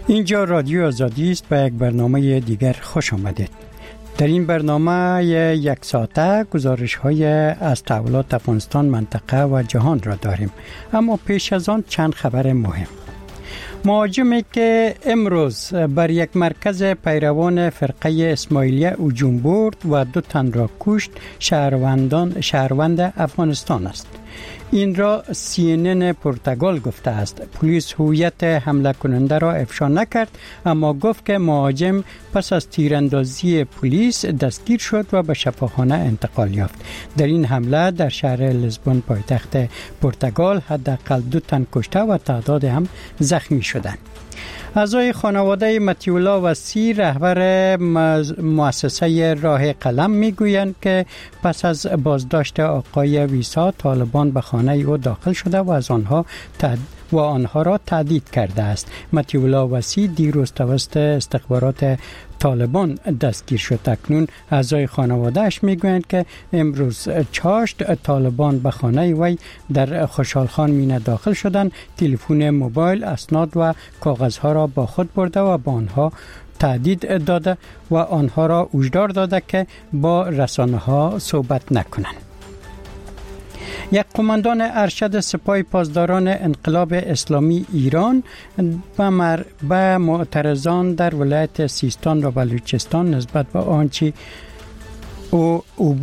اینجا رادیو آزادی است. به یک برنامه دیگر خوش آمدید. در این برنامه یک ساعته گزارش‌های از تحولات افغانستان، منطقه و جهان را داریم. اما پیش از آن چند خبر مهم. مهاجمی که امروز بر یک مرکز پیروان فرقه اسماعیلیه هجوم برد و 2 تن را کشت شهروند افغانستان است. این را CNN پرتغال گفته است. پلیس هویت حمله کننده را افشا نکرد، اما گفت که مهاجم پس از تیراندازی پلیس دستگیر شد و به شفاخانه انتقال یافت. در این حمله در شهر لیسبون پایتخت پرتغال حداقل 2 تن کشته و تعداد هم زخمی شدند. اعضای خانواده مطیع الله وصی رهبر مؤسسه راه قلم میگویند که پس از بازداشت آقای ویسا طالبان به خانه او داخل شده و از آنها را تهدید کرده است. مطیع الله وصی دیروز توسط استخبارات طالبان دستگیر شد. اکنون اعضای خانواده‌اش میگویند که امروز چاشت طالبان به خانه وی در خوشحال خان مینه داخل شدند، تلفن موبایل، اسناد و کاغذها را با خود برده و با آنها تهدید داده و آنها را هشدار داده که با رسانه‌ها صحبت نکنند. یک قماندان ارشد سپاه پاسداران انقلاب اسلامی ایران به معترضان در ولایت سیستان و بلوچستان نسبت به آنچه او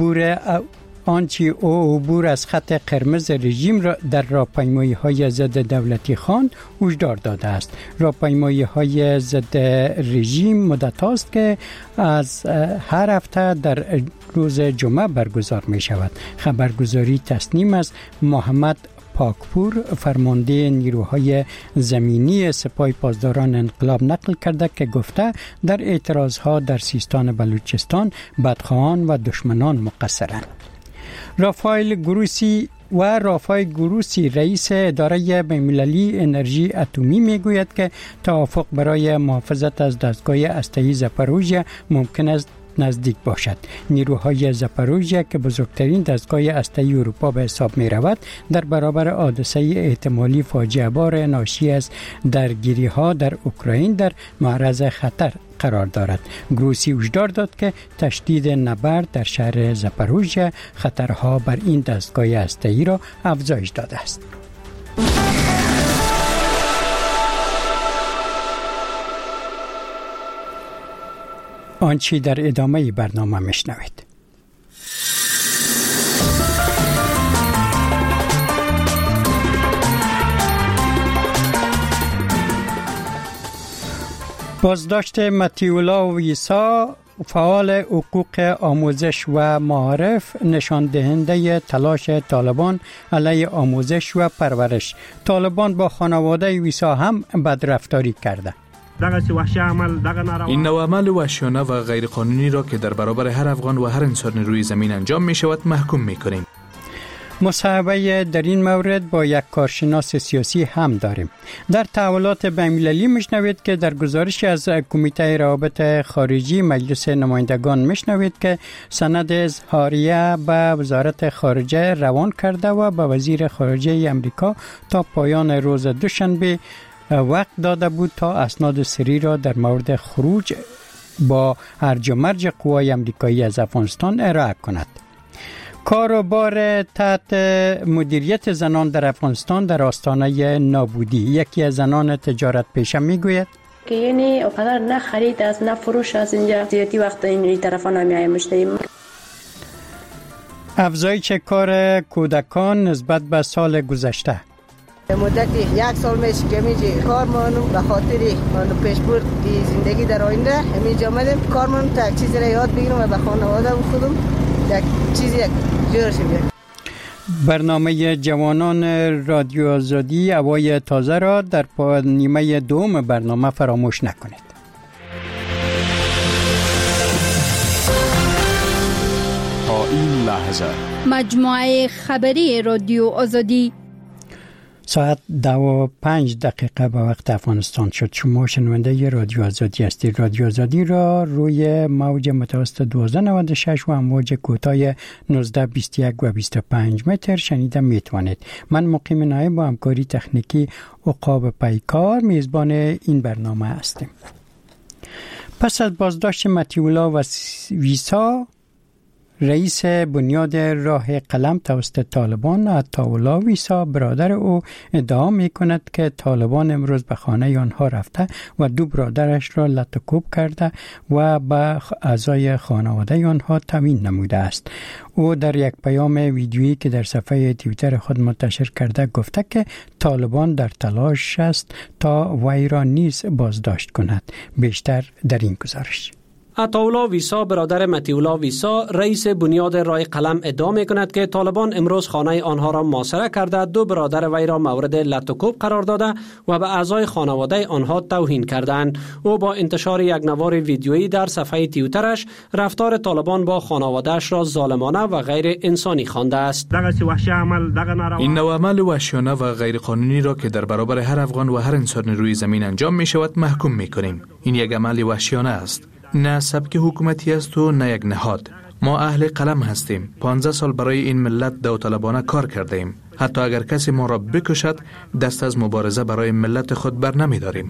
عبور از خط قرمز رژیم را در راهپیمایی‌های ضد دولتی خواند هشدار داده است. راهپیمایی‌های ضد رژیم مدت است که از هر هفته در روز جمعه برگزار می شود. خبرگزاری تصنیم از محمد پاکپور فرمانده نیروهای زمینی سپاه پاسداران انقلاب نقل کرده که گفته در اعتراضها در سیستان بلوچستان بدخواهان و دشمنان مقصرند. رافائل گروسی رئیس اداره بین‌المللی انرژی اتمی میگوید که توافق برای محافظت از دستگاه هسته‌ای زاپاروژیا ممکن است نزدیک باشد. نیروهای زاپاروژیا که بزرگترین دستگاه هسته‌ای اروپا به حساب می رود، در برابر حادثه احتمالی فاجعه بار ناشی از درگیری‌ها در اوکراین در معرض خطر قرار دارد. گروسی هشدار داد که تشدید نبرد در شهر زاپاروژیا خطرها بر این دستگاه هسته‌ای را افزایش داده است. آنچه در ادامه برنامه میشنوید. بازداشت مطیع الله ویسا فعال حقوق آموزش و معارف نشان دهنده تلاش طالبان علیه آموزش و پرورش. طالبان با خانواده ویسا هم بدرفتاری کرده. این نوع عمل وحشیانه و غیرقانونی را که در برابر هر افغان و هر انسان روی زمین انجام می شود محکوم می کنیم. مصاحبه در این مورد با یک کارشناس سیاسی هم داریم. در تحولات بین‌المللی میشنوید که در گزارش از کمیته روابط خارجی مجلس نمایندگان میشنوید که سند اظهاریه به وزارت خارجه روان کرده و به وزیر خارجه امریکا تا پایان روز دوشنبه وقت داده بود تا اسناد سری را در مورد خروج با هرج و مرج قوای امریکایی از افغانستان ارائه کند. کار و بار تحت مدیریت زنان در افغانستان در آستانه نابودی. یکی از زنان تجارت پیشه میگوید که یعنی اونقدر نه خرید از نه فروش از اینجا زیادی وقت این طرفا نمیایم مشتری. افزایش کار کودکان نسبت به سال گذشته. مدتی 1 سال میشه که میجی کارمون به خاطری پیشبرد زندگی در آینده همینجا آمدیم کارمون تا چیزی را یاد بگیرم و به خانواده خودم یک چیزی جور شیم. برنامه جوانان رادیو آزادی هوای تازه را در نیمه دوم برنامه فراموش نکنید. تا این لحظه مجموعه خبری رادیو آزادی ساعت 2:05 به وقت افغانستان شد. شما شنونده رادیو آزادی هستید. رادیو آزادی را روی موج متوسط 1296 و امواج کوتاه 1921 و 25 متر شنیده میتوانید. من مقیم نایب با همکاری تکنیکی عقاب پیکار میزبان این برنامه هستیم. پس از بازداشت مطیع ویسا رئیس بنیاد راه قلم توسط طالبان، عطاالله ویسا برادر او ادعا می کند که طالبان امروز به خانه آنها رفته و دو برادرش را لطکوب کرده و به اعضای خانواده آنها توهین نموده است. او در یک پیام ویدیویی که در صفحه توییتر خود منتشر کرده گفته که طالبان در تلاش است تا وی را نیز بازداشت کند. بیشتر در این گزارش. عطاالله ویسا برادر مطیع ویسا رئیس بنیاد راه قلم ادعا می‌کند که طالبان امروز خانه آنها را محاصره کرده، دو برادر وی را مورد لطکوب قرار داده و به اعضای خانواده آنها توهین کردند. او با انتشار یک نوار ویدیویی در صفحه توییترش رفتار طالبان با خانواده‌اش را ظالمانه و غیر انسانی خوانده است. این نوع عمل وحشیانه و غیر قانونی را که در برابر هر افغان و هر انسان روی زمین انجام می‌شود محکوم می‌کنیم. این یک عمل وحشیانه است. نه سبک حکومتی است و نه یک نهاد. ما اهل قلم هستیم. 15 سال برای این ملت داوطلبانه کار کرده ایم. حتی اگر کسی ما را بکشد دست از مبارزه برای ملت خود بر نمی داریم.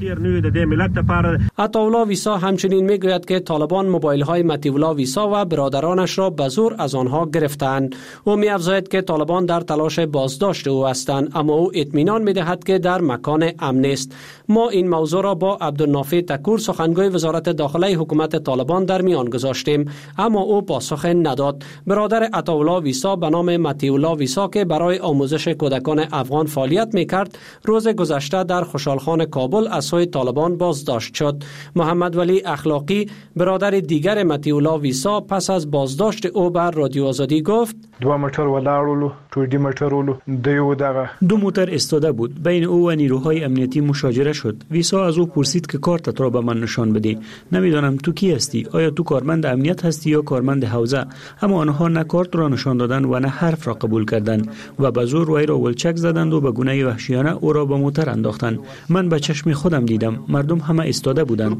عطاالله ویسا همچنین می گوید که طالبان موبایل های مطیع ویسا و برادرانش را به زور از آنها گرفتند. او می افزاید که طالبان در تلاش بازداشت او هستند، اما او اطمینان می دهد که در مکان امن است. ما این موضوع را با عبدالنافع تکور سخنگوی وزارت داخله حکومت طالبان در میان گذاشتیم، اما او پاسخ نداد. برادر عطاالله ویسا به نام مطیع ویسا که برای آموزش کودکان افغان فعالیت میکرد، روز گذشته در خوشحالخان کابل از سوی طالبان بازداشت شد. محمد ولی اخلاقی برادر دیگر مطیع ویسا پس از بازداشت او بر رادیو آزادی گفت: دو موتر استاده بود. بین او و نیروهای امنیتی مشاجره شد. ویسا از او پرسید که کارتت را به من نشان بده. نمیدانم تو کی هستی؟ آیا تو کارمند امنیت هستی یا کارمند حوزه؟ اما آنها نه کارت را نشان دادند و نه حرف را قبول کردند و به زور وی را ولچک زدند و به گونه وحشیانه او را به موتر انداختند. من به چشم خودم دیدم. مردم همه استاده بودند.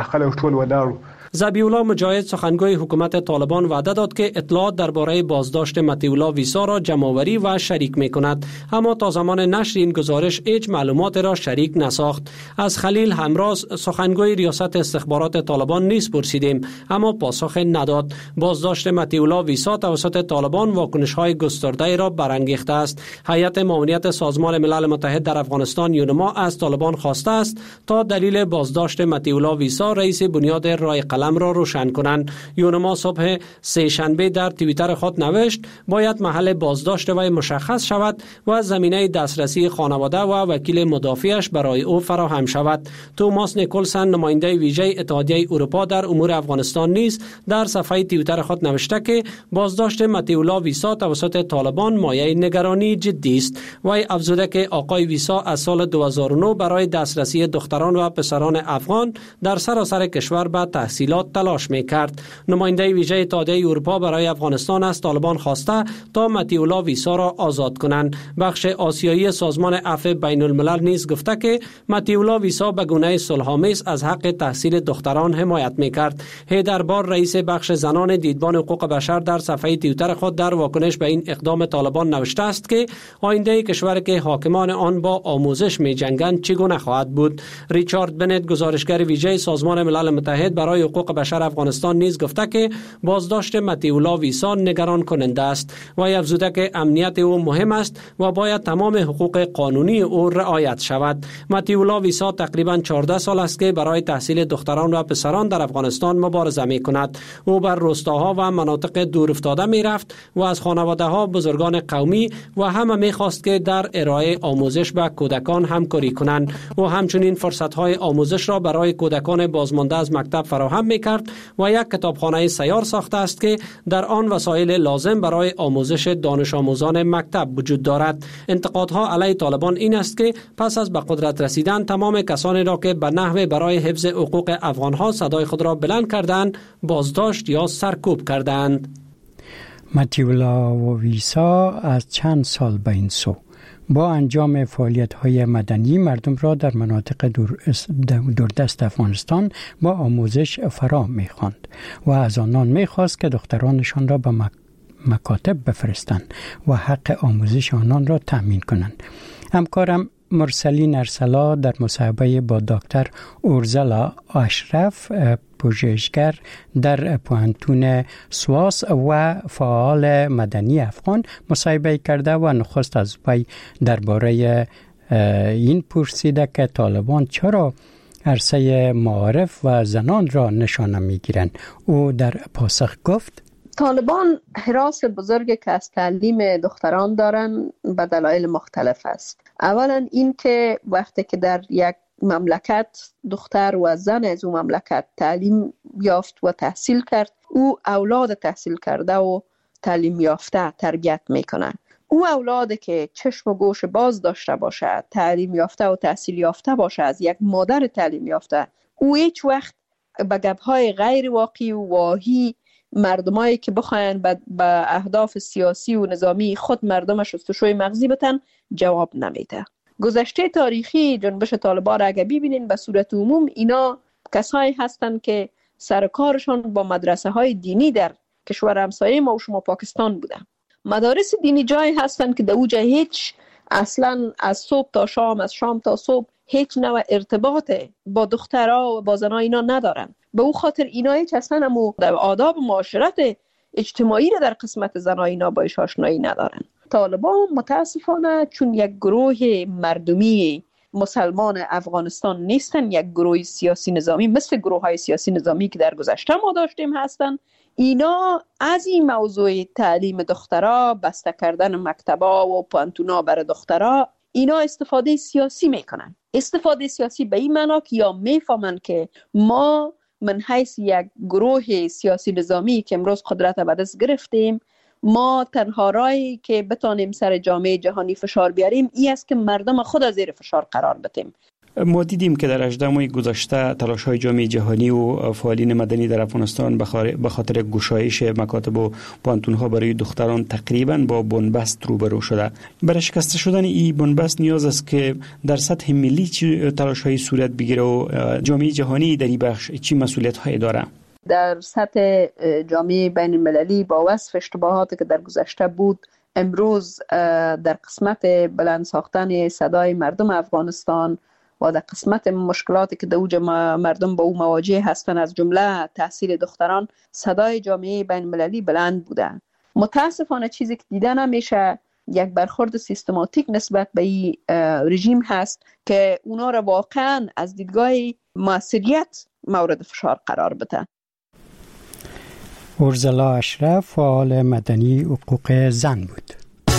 ذبیح الله مجاهد سخنگوی حکومت طالبان وعده داد که اطلاعات درباره بازداشت مطیع ویسا را جمع‌آوری و شریک می‌کند، اما تا زمان نشر این گزارش هیچ معلومات را شریک نساخت. از خلیل همراز سخنگوی ریاست استخبارات طالبان نیز پرسیدیم، اما پاسخ نداد. بازداشت مطیع ویسا توسط طالبان واکنش‌های گسترده را برانگیخته است. هیئت معاونت سازمان ملل متحد در افغانستان یونما از طالبان خواسته است تا دلیل بازداشت مطیع ویسا رئیس بنیاد راه قلم را روشن کنند. یونما صبح سه شنبه در توییتر خود نوشت: باید محل بازداشت وی مشخص شود و زمینه دسترسی خانواده و وکیل مدافعش برای او فراهم شود. توماس نیکولسن نماینده ویژه اتحادیه اروپا در امور افغانستان نیز در صفحه توییتر خود نوشته که بازداشت مطیع ویسا توسط طالبان مایه نگرانی جدی است. وی افزوده که آقای ویسا از سال 2009 برای دسترسی دختران و پسران افغان در سراسر کشور به تحصیلات تلاش می‌کرد. نماینده ویژه اتحادیه اروپا برای افغانستان از طالبان خواسته تا مطیع ویسا را آزاد کنند. بخش آسیایی سازمان عفو بین الملل نیز گفته که مطیع ویسا به گونه صلح‌آمیز از حق تحصیل دختران حمایت می‌کرد. حیدر بار رئیس بخش زنان دیدبان حقوق بشر در صفحه توییتر خود در واکنش به این اقدام طالبان نوشته است که آینده کشور که حاکمان آن با آموزش می‌جنگند چگونه خواهد بود. ریچارد بنت گزارشگر ویژه سازمان ملل متحد برای حقوق بشر افغانستان نیز گفته که بازداشت مطیع ویسا نگران کننده است و افزوده که امنیت او مهم است و باید تمام حقوق قانونی او رعایت شود. مطیع ویسا تقریبا 14 سال است که برای تحصیل دختران و پسران در افغانستان مبارزه می‌کند. او بر روستاها و مناطق دورافتاده می‌رفت و از خانواده‌ها، بزرگان قومی و همه می‌خواست که در ارائه آموزش به کودکان همکاری کنند. او همچنین فرصت‌های آموزش را برای کودکان بازمانده از مکتب فراهم می‌کرد و یک کتابخانه سیار ساخته است که در آن وسایل لازم برای آموزش دانش آموزان مکتب وجود دارد. انتقادها علیه طالبان این است که پس از به قدرت رسیدن تمام کسانی را که به نحو برای حفظ حقوق افغان‌ها صدای خود را بلند کردند بازداشت یا سرکوب کردند. مطیع ویسا از چند سال به این سو با انجام فعالیت‌های مدنی مردم را در مناطق دوردست افغانستان با آموزش فرا می‌خواند و از آنان می‌خواست که دخترانشان را به مکاتب بفرستند و حق آموزش آنان را تأمین کنند. همکارم مرسلین ارسلا در مصاحبه با دکتر اورزلا اشرف، پژوهشگر در پوهنتون سواس و فعال مدنی افغان مصاحبه کرده و نخست از وی درباره این پرسیده که طالبان چرا عرصه معارف و زنان را نشانه میگیرند. او در پاسخ گفت طالبان حراس بزرگی که از تعلیم دختران دارن به دلایل مختلف است. اولا این که وقتی که در یک مملکت دختر و زن از اون مملکت تعلیم یافت و تحصیل کرد، او اولاد تحصیل کرده و تعلیم یافته تربیت میکنه. او اولاد که چشم و گوش باز داشته باشه، تعلیم یافته و تحصیل یافته باشه از یک مادر تعلیم یافته، او هیچ وقت به گپ‌های غیر واقعی و واهی مردمایی که بخواین به اهداف سیاسی و نظامی خود مردم شستشوی مغزی بتن جواب نمیده. گذشته تاریخی جنبش طالبان را اگه ببینین به صورت عموم اینا کسایی هستن که سرکارشان با مدرسه های دینی در کشور همسایه ما و شما پاکستان بودن. مدارس دینی جایی هستن که در اوجه هیچ اصلا از صبح تا شام، از شام تا صبح هیچ نوع ارتباط با دخترها و با زنها اینا ندارن. به او خاطر اینا هیچ اصلا همو در آداب معاشرت اجتماعی را در قسمت زنها اینا باش آشنایی ندارن. طالبان متاسفانه چون یک گروه مردمی مسلمان افغانستان نیستن، یک گروه سیاسی نظامی مثل گروه های سیاسی نظامی که در گذشته ما داشتیم هستن، اینا از این موضوع تعلیم دخترها، بسته کردن مکتبا و پانتونا برای دخترها، اینا استفاده سیاسی میکنن. استفاده سیاسی به این معنا که یا میفهمن که ما من حیث یک گروه سیاسی نظامی که امروز قدرت به دست گرفتیم، ما تنها راهی که بتانیم سر جامعه جهانی فشار بیاریم این است که مردم خود از زیر فشار قرار بدیم. ما دیدیم که در 18 ماه گذشته تلاش‌های جامعه جهانی و فعالین مدنی در افغانستان به خاطر گشایش مکاتب و پانتون‌ها برای دختران تقریباً با بنبست روبرو شده. برای شکسته شدن این بنبست نیاز است که در سطح ملی تلاش‌های صورت بگیره و جامعه جهانی در این بخش چی مسئولیت‌هایی داره؟ در سطح جامعه بین المللی با وصف اشتباهاتی که در گذشته بود، امروز در قسمت بلند ساختن صدای مردم افغانستان و در قسمت مشکلاتی که در اوج مردم با او مواجه هستند از جمله تحصیل دختران، صدای جامعه بین المللی بلند بوده. متاسفانه چیزی که دیده نمیشه یک برخورد سیستماتیک نسبت به این رژیم هست که اونا را واقعا از دیدگاه موثریت مورد فشار قرار بده. اورزلا اشرف، فعال مدنی حقوق زن بود.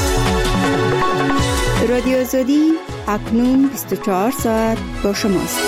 رادیو آزادی اکنون 24 ساعت با شماست.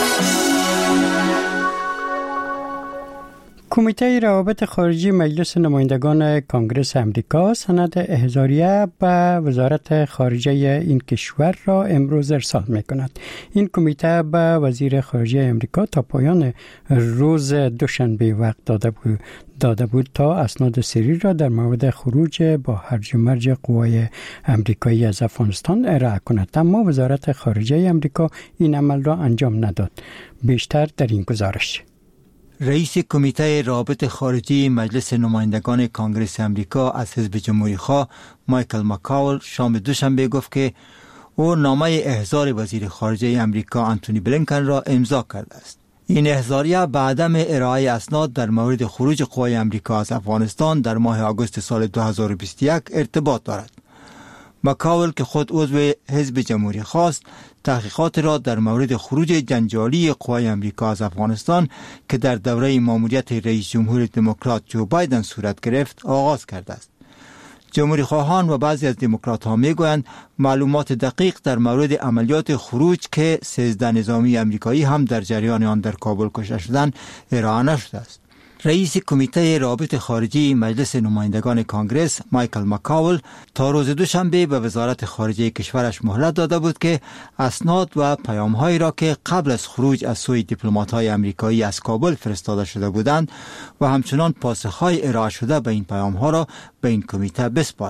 کمیته روابط خارجی مجلس نمایندگان کانگرس امریکا سند احضاریه به وزارت خارجه این کشور را امروز ارسال می‌کند. این کمیته به وزیر خارجه امریکا تا پایان روز دوشنبه وقت داده بود تا اسناد سری را در مورد خروج با هرج و مرج قوای امریکایی از افغانستان ارائه کند، اما وزارت خارجه امریکا این عمل را انجام نداد. بیشتر در این گزارش. رئیس کمیته روابط خارجی مجلس نمایندگان کانگرس امریکا از حزب جمهوری خواه مایکل مکاول شام دوشنبه گفت که او نامه احضار وزیر خارجه امریکا آنتونی بلینکن را امضا کرده است. این احضاریه به عدم ارائه اسناد در مورد خروج قوای امریکا از افغانستان در ماه آگوست سال 2021 ارتباط دارد. مکاول که خود عضو حزب جمهوری خواست تحقیقات را در مورد خروج جنجالی قوای امریکا از افغانستان که در دوره ماموریت رئیس جمهور دموکرات جو بایدن صورت گرفت آغاز کرده است. جمهوری خواهان و بعضی از دموکرات ها می گویند معلومات دقیق در مورد عملیات خروج که 13 نظامی امریکایی هم در جریان آن در کابل کشته شدند ارائه نشده است. رئیس کمیته روابط خارجی مجلس نمایندگان کانگرس مایکل مکاول تا روز دوشنبه به وزارت خارجه کشورش مهلت داده بود که اسناد و پیام‌هایی را که قبل از خروج از سوی دیپلمات‌های امریکایی از کابل فرستاده شده بودند و همچنان پاسخ‌های ارائه شده به این پیام‌ها را به این کمیته بسپارد.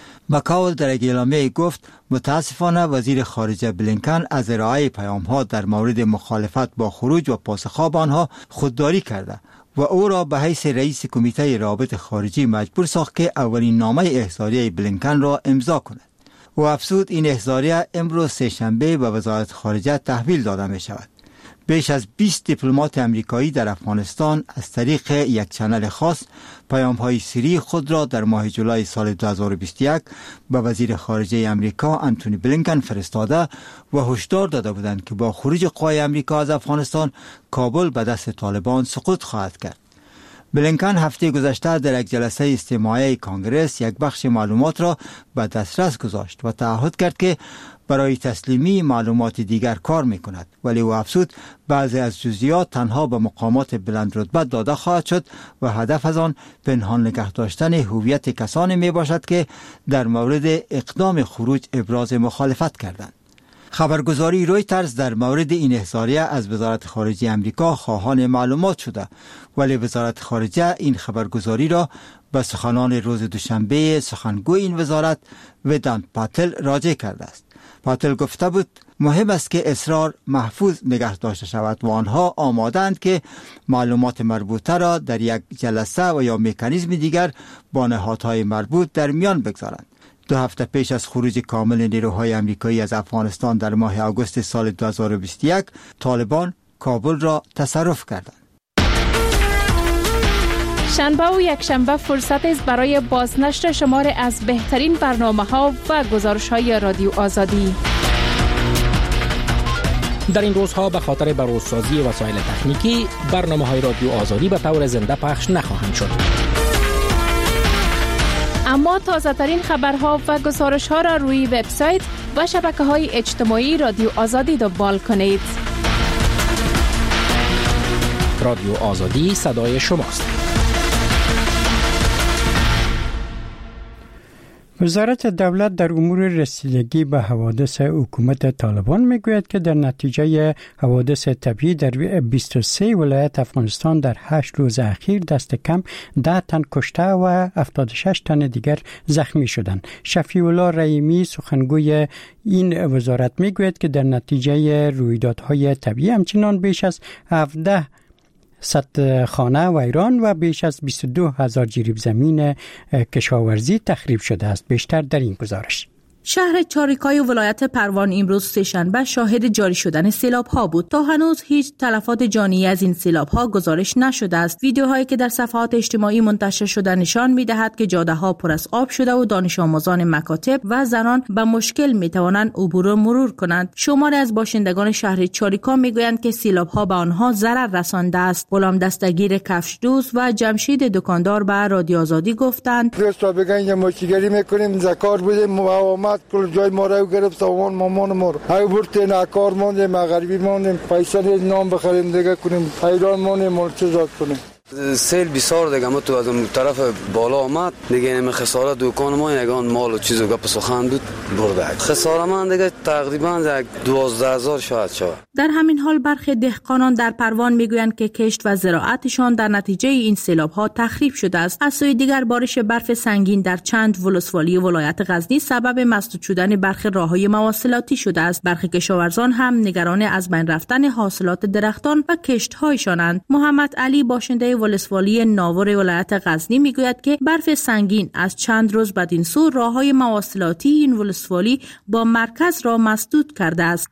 مکاول در اعلامیه گفت متاسفانه وزیر خارجه بلینکن از ارائه پیام‌ها در مورد مخالفت با خروج و پاسخ به آنها خودداری کرده و او را به حیث رئیس کمیته روابط خارجی مجبور ساخت که اولین نامه احضاریه بلینکن را امضا کند. و افزود این احضاریه امروز سه‌شنبه به وزارت خارجه تحویل داده می شود. بیش از 20 دیپلمات امریکایی در افغانستان از طریق یک چنل خاص پیام‌های سری خود را در ماه جولای سال 2021 به وزیر خارجه امریکا انتونی بلینکن فرستاده و هشدار داده بودند که با خروج قوای امریکا از افغانستان کابل به دست طالبان سقوط خواهد کرد. بلینکن هفته گذشته در یک جلسه استماعی کنگره یک بخش معلومات را به دسترس گذاشت و تعهد کرد که برای تسلیمی معلومات دیگر کار می کند، ولی او افزود بعضی از جزئیات تنها به مقامات بلند رتبه داده خواهد شد و هدف از آن پنهان نگه داشتن هویت کسانی می باشد که در مورد اقدام خروج ابراز مخالفت کردند. خبرگزاری رویترز در مورد این احضاریه از وزارت خارجه امریکا خواهان معلومات شده، ولی وزارت خارجه این خبرگزاری را به سخنان روز دوشنبه سخنگوی این وزارت ودانت پاتل راجع کرده است. پاتل گفته بود مهم است که اسرار محفوظ نگه داشته شود و آنها آماده‌اند که معلومات مربوطه را در یک جلسه و یا مکانیزم دیگر با نهادهای مربوط در میان بگذارند. 2 هفته پیش از خروج کامل نیروهای امریکایی از افغانستان در ماه آگوست سال 2021 طالبان کابل را تصرف کردند. شنبه و یکشنبه فرصت است برای بازنشر شمار از بهترین برنامه‌ها و گزارش‌های رادیو آزادی. در این روزها به خاطر بروزسازی وسایل تکنیکی برنامه‌های رادیو آزادی به طور زنده پخش نخواهند شد. اما تازه ترین خبرها و گزارش‌ها را روی وبسایت و شبکه‌های اجتماعی رادیو آزادی دنبال کنید. رادیو آزادی صدای شماست. وزارت دولت در امور رسیدگی به حوادث حکومت طالبان میگوید که در نتیجه حوادث طبیعی در 23 ولایت افغانستان در 8 روز اخیر دست کم 10 تن کشته و 76 تن دیگر زخمی شدند. شفیع الله رحیمی سخنگوی این وزارت میگوید که در نتیجه رویدادهای طبیعی همچنان بیش از 17 صد خانه ویران و بیش از 22,000 جریب زمین کشاورزی تخریب شده است. بیشتر در این گزارش. شهر چاریکای ولایت پروان امروز سه‌شنبه شاهد جاری شدن سیلاب‌ها بود. تا هنوز هیچ تلفات جانی از این سیلاب‌ها گزارش نشده است. ویدیوهایی که در صفحات اجتماعی منتشر شده نشان می‌دهد که جاده‌ها پر از آب شده و دانش آموزان مکاتب و زنان به مشکل می‌توانند عبور و مرور کنند. شماری از باشندگان شهر چاریکا می‌گویند که سیلاب‌ها به آنها ضرر رسانده است. غلام دستگیر کفشدوز و جمشید دکاندار به رادیو آزادی گفتند: دوستا بگن ماچیگری می‌کنیم زکار بودیم کل جای ما رو گرفت سامان مامان ما رو های برتین اکار ماندیم مغربی ماندیم پیسه نیز نام بخریم دیگه کنیم حیران ماندیم ملچزات کنیم. سیل بسیار دیگه ما تو از اون طرف بالا آمد دیگه این خسارت دکان ما یگان مال و چیزو گپ سخن بود برده. خسارت من دیگه تقریبا 12,000 شاید شود. در همین حال برخی دهقانان در پروان میگویند که کشت و زراعتشان در نتیجه این سیلاب‌ها تخریب شده است. از سوی دیگر بارش برف سنگین در چند ولسوالی ولایت غزنی سبب مسدود شدن برخی راه‌های مواصلاتی شده است. برخی کشاورزان هم نگران از بین رفتن حاصلات درختان و کشت‌هایشانند. محمد علی باشنده ولسوالی ناور ولایت غزنی میگوید که برف سنگین از چند روز بدین سو راه‌های مواصلاتی این ولسوالی با مرکز را مسدود کرده است.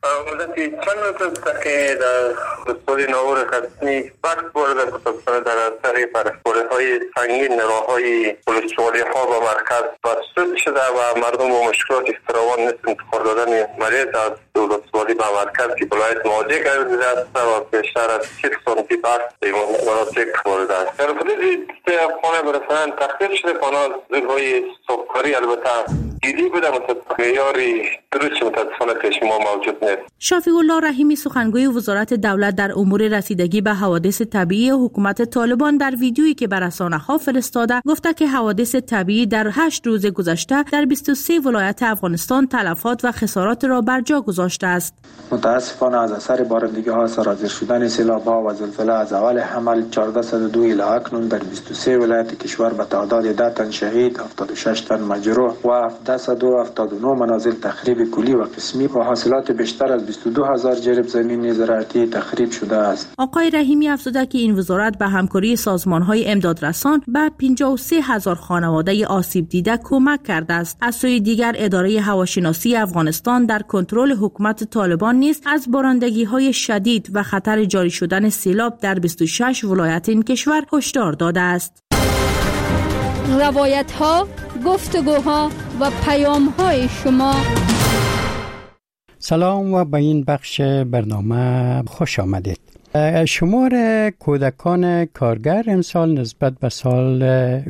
که در ولسوالی ناور غزنی برف بارده کتابخانه در اثر برف‌باری‌های سنگین راه‌های ولسوالی‌ها با مرکز مسدود شده و مردم با مشکلات فراوان مثل انتقال دادن مریض از ولسوالی به مرکز که ولایت مواجه گردیده است و بیشتر از 40 سانتی برف به مناطق وارد است. در حدود 3 خانه به رسانه تخریب شده، خانه‌های صبحکاری البته جدی بوده، معیاری درست متاسفانه پیش ما موجود نیست. شفیع الله رحیمی سخنگوی وزارت دولت در امور رسیدگی به حوادث طبیعی حکومت طالبان در ویدیویی که به رسانه‌ها فرستاده گفته که حوادث طبیعی در 8 روز گذشته در 23 ولایت افغانستان تلفات و خسارات را بر جا گذاشته است. متاسفانه از اثر بارندگی‌ها سرازیر شدن سیلاب‌ها و زلزله از اول حمل 1402 الی اکنون در 23 ولایت کشور به تعداد 10 تن شهید، 76 تن مجروح و 1779 منازل تخریب کلی و قسمی و حاصلات بیشتر از 22000 جریب زمین زراعتی تخریب شده است. آقای رحیمی افزوده که این وزارت به همکاری سازمان‌های امدادرسان به 53000 خانواده آسیب دیده کمک کرده است. از سوی دیگر اداره هواشناسی افغانستان در کنترل حکومت طالبان نیز از بارندگی‌های شدید و خطر جاری شدن سیلاب در 26 ولایت این کشور هشدار داده است. روایت‌ها، گفتگوها و پیام‌های شما. سلام و به این بخش برنامه خوش آمدید. شمار کودکان کارگر امسال نسبت به سال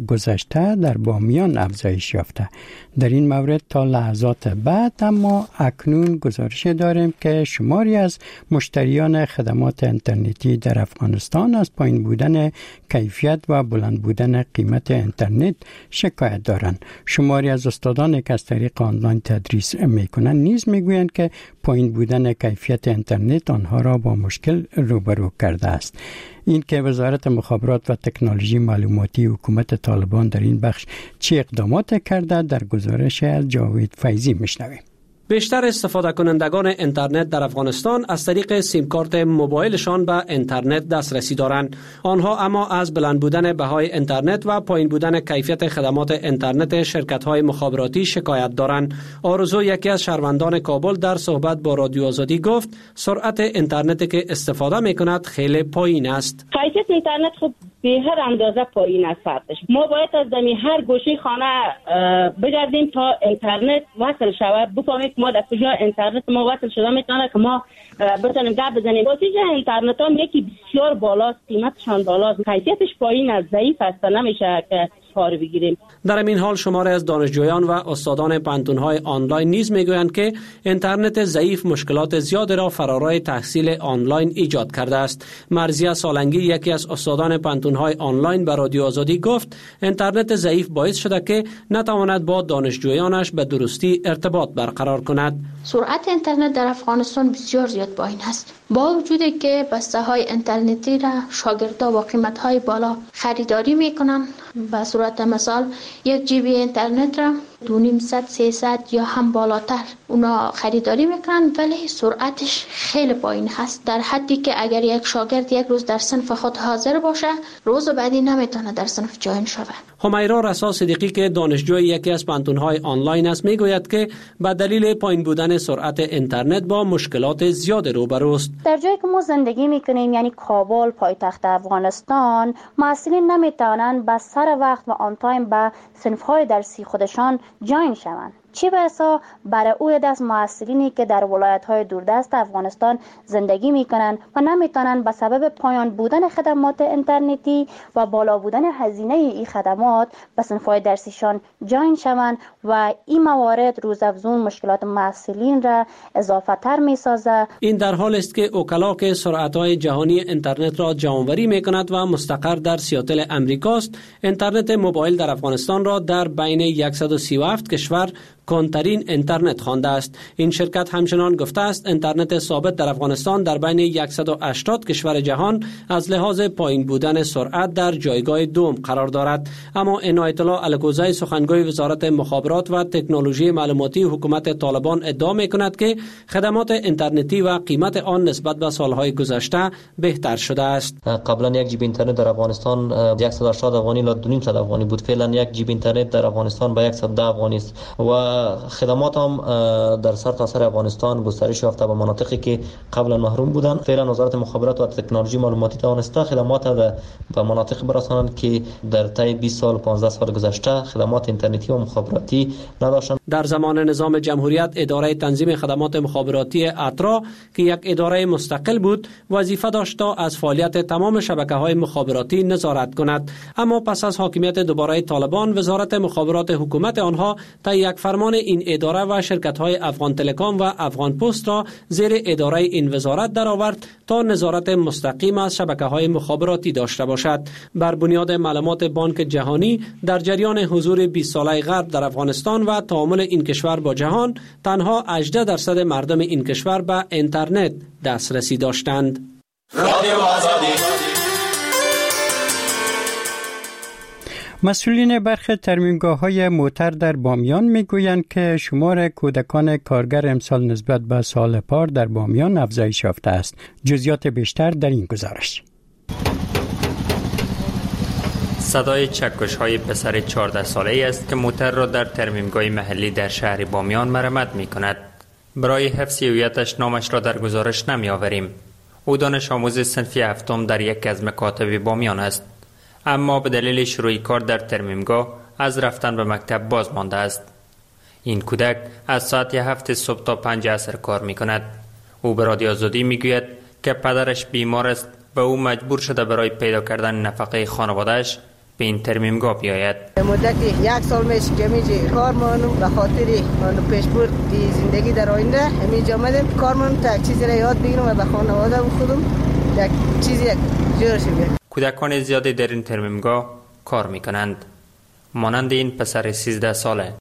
گذشته در بامیان افزایش یافته. در این مورد تا لحظات بعد اما اکنون گزارش داریم که شماری از مشتریان خدمات اینترنتی در افغانستان از پایین بودن کیفیت و بلند بودن قیمت اینترنت شکایت دارند. شماری از استادان که از طریق آنلاین تدریس میکنند نیز میگویند که پایین بودن کیفیت اینترنت آنها را با مشکل روبرو کرده است. این که وزارت مخابرات و تکنولوژی معلوماتی حکومت طالبان در این بخش چه اقدامات کرده در گزارش از جاوید فیضی میشنویم. بیشتر استفاده کنندگان اینترنت در افغانستان از طریق سیم کارت موبایلشان به اینترنت دسترسی دارند. آنها اما از بلند بودن بهای اینترنت و پایین بودن کیفیت خدمات اینترنت شرکت‌های مخابراتی شکایت دارند. آرزو، یکی از شهروندان کابل، در صحبت با رادیو آزادی گفت سرعت اینترنتی که استفاده می‌کند خیلی پایین است. کیفیت اینترنت خب به هر اندازه پایین است. ما باید از هر گوشه خانه بگردیم تا اینترنت وصل شود، بفهمیم ما در کجا اینترنت ما وصل شده میتونه که ما بتونیم گپ بزنیم. بازیج اینترنت هم یکی بسیار بالاست، قیمتشان بالاست، کیفیتش پایین است، ضعیف است، نمیشه که کار بگیریم. در این حال شماره از دانشجویان و استادان پانتون‌های آنلاین نیز میگویند که اینترنت ضعیف مشکلات زیاد را فرارای تحصیل آنلاین ایجاد کرده است. مرضیه سالنگی، یکی از استادان پانتون‌های آنلاین، به رادیو آزادی گفت اینترنت ضعیف باعث شده که نتواند با دانشجویانش به درستی ارتباط برقرار کند. سرعت اینترنت در افغانستان بسیار زیاد پایین است. با وجودی که بسته‌های اینترنتی را شاگردان با قیمت‌های بالا خریداری می‌کنند، به صورت مثال 1 جی بی اینترنت را 250-300 یا هم بالاتر اونا خریداری میکنن، ولی سرعتش خیلی پایین هست، در حدی که اگر یک شاگرد یک روز در صنف خود حاضر باشه، روز بعدی نمیتونه در صنف جوین شود. همیرا رسا صدیقی که دانشجوی یکی از پانتون‌های آنلاین است میگوید که به دلیل پایین بودن سرعت اینترنت با مشکلات زیاد روبروست. در جایی که ما زندگی میکنیم، یعنی کابل پایتخت افغانستان، محصلین نمیتونن به سر وقت و آن تایم به صنف‌های درسی خودشان جوین شوند. چی بسا برای او دست محصلینی که در ولایت‌های دوردست افغانستان زندگی میکنن و نمیتونن به سبب پایان بودن خدمات اینترنتی و بالا بودن هزینه این خدمات به صنف‌های درسیشان جوین شوند و این موارد روزافزون مشکلات محصلین را اضافه تر میسازه. این در حال است که اوکلا که سرعت‌های جهانی اینترنت را جمع‌آوری میکند و مستقر در سیاتل امریکاست، اینترنت موبایل در افغانستان را در بین 137 کشور کندترین اینترنت خوانده است. این شرکت همچنان گفته است اینترنت ثابت در افغانستان در بین 180 کشور جهان از لحاظ پایین بودن سرعت در جایگاه دوم قرار دارد. اما عنایت الله الکوزی، سخنگوی وزارت مخابرات و تکنولوژی معلوماتی حکومت طالبان، ادعا می‌کند که خدمات اینترنتی و قیمت آن نسبت به سالهای گذشته بهتر شده است. قبلا 1 جی بی اینترنت در افغانستان 180 افغانی تا 2.5 افغانی بود. فعلا 1 جی بی اینترنت در افغانستان به 110 افغانی است و خدمات هم در سرتاسر افغانستان گسترش یافته به مناطقی که قبلا محروم بودند. فعلا وزارت مخابرات و تکنولوژی معلوماتی توانسته خدمات به مناطق برسانند که در طی 20 سال 15 سال گذشته خدمات اینترنتی و مخابراتی نداشتند. در زمان نظام جمهوریت اداره تنظیم خدمات مخابراتی اترا که یک اداره مستقل بود، وظیفه داشت تا از فعالیت تمام شبکه‌های مخابراتی نظارت کند. اما پس از حاکمیت دوباره طالبان، وزارت مخابرات حکومت آنها طی یک فرمان زمان این اداره و شرکت‌های افغان تلکام و افغان پست را زیر اداره این وزارت درآورد تا نظارت مستقیم از شبکه‌های مخابراتی داشته باشد. بر بنیاد معلومات بانک جهانی در جریان حضور 20 ساله غرب در افغانستان و تعامل این کشور با جهان، تنها 18% مردم این کشور به اینترنت دسترسی داشتند. مسئولین برخی ترمیمگاه‌های موتر در بامیان میگویند که شمار کودکان کارگر امسال نسبت به سال پار در بامیان افزایش یافته است. جزئیات بیشتر در این گزارش. صدای چکش‌های پسر 14 ساله‌ای است که موتر را در ترمیمگاه محلی در شهر بامیان مرمت می‌کند. برای حفظ هویتش نامش را در گزارش نمی‌آوریم. او دانش آموز صنف هفتم در یک از مکاتب بامیان است، اما به دلیل شروع کار در ترمیمگاه از رفتن به مکتب باز مانده است. این کودک از ساعت 7 صبح تا 5 عصر کار می‌کند. او به رادیو آزادی می‌گوید که پدرش بیمار است و او مجبور شده برای پیدا کردن نفقه خانواده‌اش به این ترمیمگاه بیاید. مدتی 1 سال میشه که می‌جی کارمون به خاطر پیشبرد زندگی در آینده همینجا آمدیم. کارمون تا چیزی را یاد بگیرم و به خانواده خودم یک چیزی جور شیم. کودکان زیادی در این ترمیمگاه کار می‌کنند، مانند این پسر 13 ساله.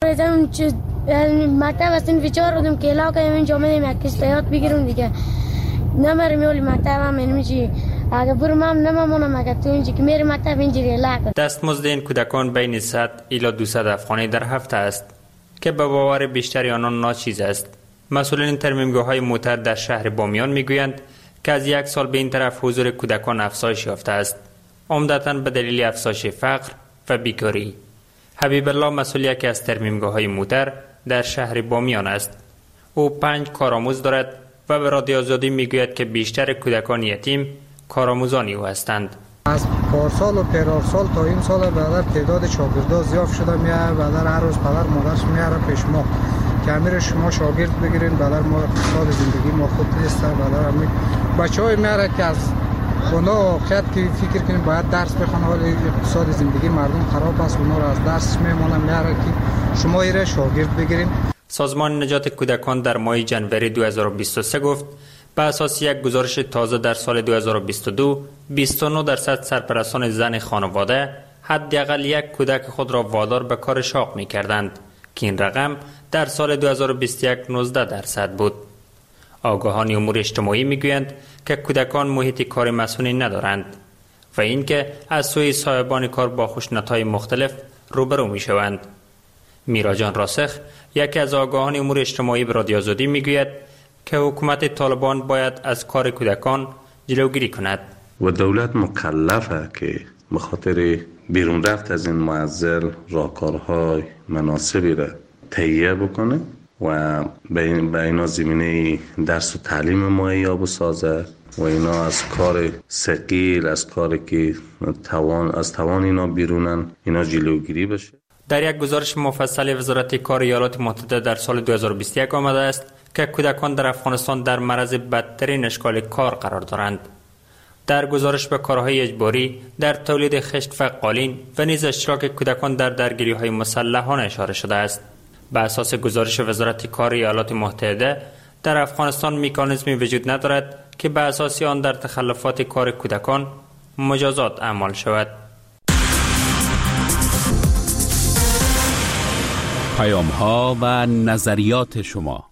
مکتب هستیم ویچار بودم که علاقه اینجا آمدیم یک کشت یاد بگیرم دیگه. نمیرم ولی مکتب هم اینجی اگه برم هم نمامونم اگه تو اینجی که میری مکتب اینجوری علاقه. دستمزد این کودکان بین 100 الی 200 افغانی در هفته است که به باور بیشتری آنان ناچیز است. مسئولین ترمیمگاه‌های موتر در شهر بامیان میگویند که از 1 سال به این طرف حضور کودکان افزایش یافته است، عمدتاً به دلیل افزایش فقر و بیکاری. حبیب الله مسئول یکی از ترمیمگاه‌های موتر در شهر بامیان است. او 5 کارآموز دارد و به رادیو آزادی میگوید که بیشتر کودکان یتیم کارآموزانی او هستند. از پارسال و پیرارسال تا این سال بعد تعداد شاگردان زیاد شده میاد. بعد هر روز پدر مادرش میاره پیش ما که امیر شما شاگرد بگیرین، بعد ما اقتصاد زندگی ما خود نیست. بعد همین بچهای میاره که از اونا خیلی که فکر کنیم باید درس بخونن ولی اقتصاد زندگی مردم خراب است، اونا را از درس میمونن میاره که شما ایره شاگرد بگیرین. سازمان نجات کودکان در ماه ژانویه 2023 گفت به اساس یک گزارش تازه در سال 2022 29% سرپرستان زن خانواده حداقل یک کودک خود را وادار به کار شاق می‌کردند که این رقم در سال 2021 19% بود. آگاهان امور اجتماعی میگویند که کودکان محیط کار مسئولی ندارند و اینکه از سوی صاحبان کار با خشونت‌های مختلف روبرو میشوند. میراجان راسخ یکی از آگاهان امور اجتماعی به رادیو آزادی میگوید که حکومت طالبان باید از کار کودکان جلوگیری کند و دولت مکلفه که بخاطر بیرون رفت از این معضل راهکارهای مناسبی را تهیه بکنه و به اینا زمینه درس و تعلیم مهیا بسازه و اینا از کار ثقیل، از کاری که از توان اینا بیرونن، اینا جلوگیری بشه. در یک گزارش مفصل وزارت کار ایالات متحده در سال 2021 آمده است که کودکان در افغانستان در معرض بدترین اشکال کار قرار دارند. در گزارش به کارهای اجباری در تولید خشت و قالین و نیز اشتراک کودکان در درگیری‌های مسلحانه اشاره شده است. به اساس گزارش وزارت کار ایالات متحده در افغانستان مکانیزمی وجود ندارد که به اساس آن در تخلفات کار کودکان مجازات اعمال شود. پیام‌ها و نظریات شما.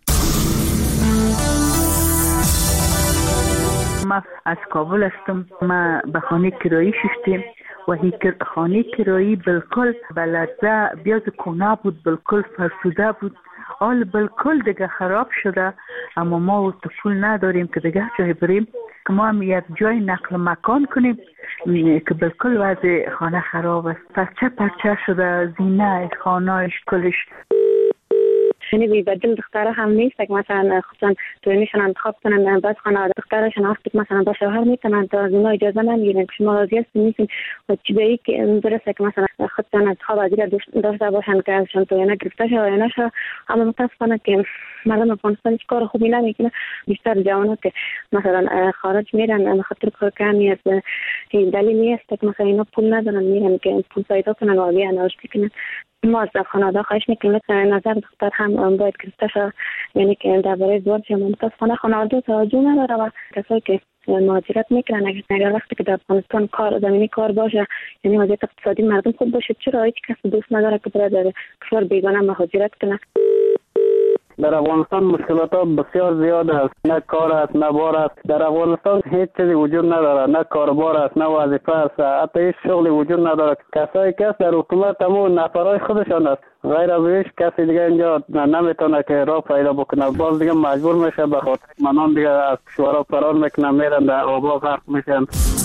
ما از کابل هستم. ما به خانه کرایی شدیم و هی خانه کرایی بالکل بلرزه بیاز کونه بود، بالکل فرسوده بود، حال بالکل دیگه خراب شده. اما ما طفول نداریم که دیگه جای بریم که ما هم یک جای نقل مکان کنیم که بالکل وضع خانه خراب است، پرچه شده، زینه خانهش کلش. یعنی بی‌بدل دخترها هم نیست که مثلا خودشان توینشان انتخاب کنند، بعد خانواده دخترشان وقتی مثلا با شوهر میتونن تا از اونا اجازه نمیگیرن که شما راضی هستین نیستین و چی به این که درسته که مثلا خودشان انتخاب ازی داشته باشن که ازشان توینه گرفته شه و نشه. اما متاسفانه که مردم افغانستان هیچ کار خوبی نمیکنه. بیشتر جوانان که مثلا خارج میرن به خاطر کار کمی از دلیلی است که مثلا اینا پول ندارن میرن که پول پیدا کنن و بیان رشد کنن. ما از خانواده خواهش میکنیم که نظر دختر هم باید گرفته شود، یعنی که درباره ازدواج متاسفانه خانواده توجه نداره و کسایی که مهاجرت میکنن اگر وقتی که در افغانستان کار زمینی کار باشه، یعنی وضعیت اقتصادی مردم خوب باشه، چرا هیچ کس دوست نداره که بره در کشور بیگانه مهاجرت کنه؟ در افغانستان مشکلات ها بسیار زیاد است، نه کار است نه بار است. در افغانستان هیچ چیزی وجود نداره، نه کاربار است نه وظیفه است، حتی هیچ شغلی وجود نداره. کسایی که در حکومت همون نفرای خودشان است، غیر از هیچ کسی دیگه اینجا نمیتونه که راه پیدا بکنه. باز دیگه مجبور میشه به خاطر منان دیگه از کشورها فرار میکنن، میرن در آبا غرق میشن.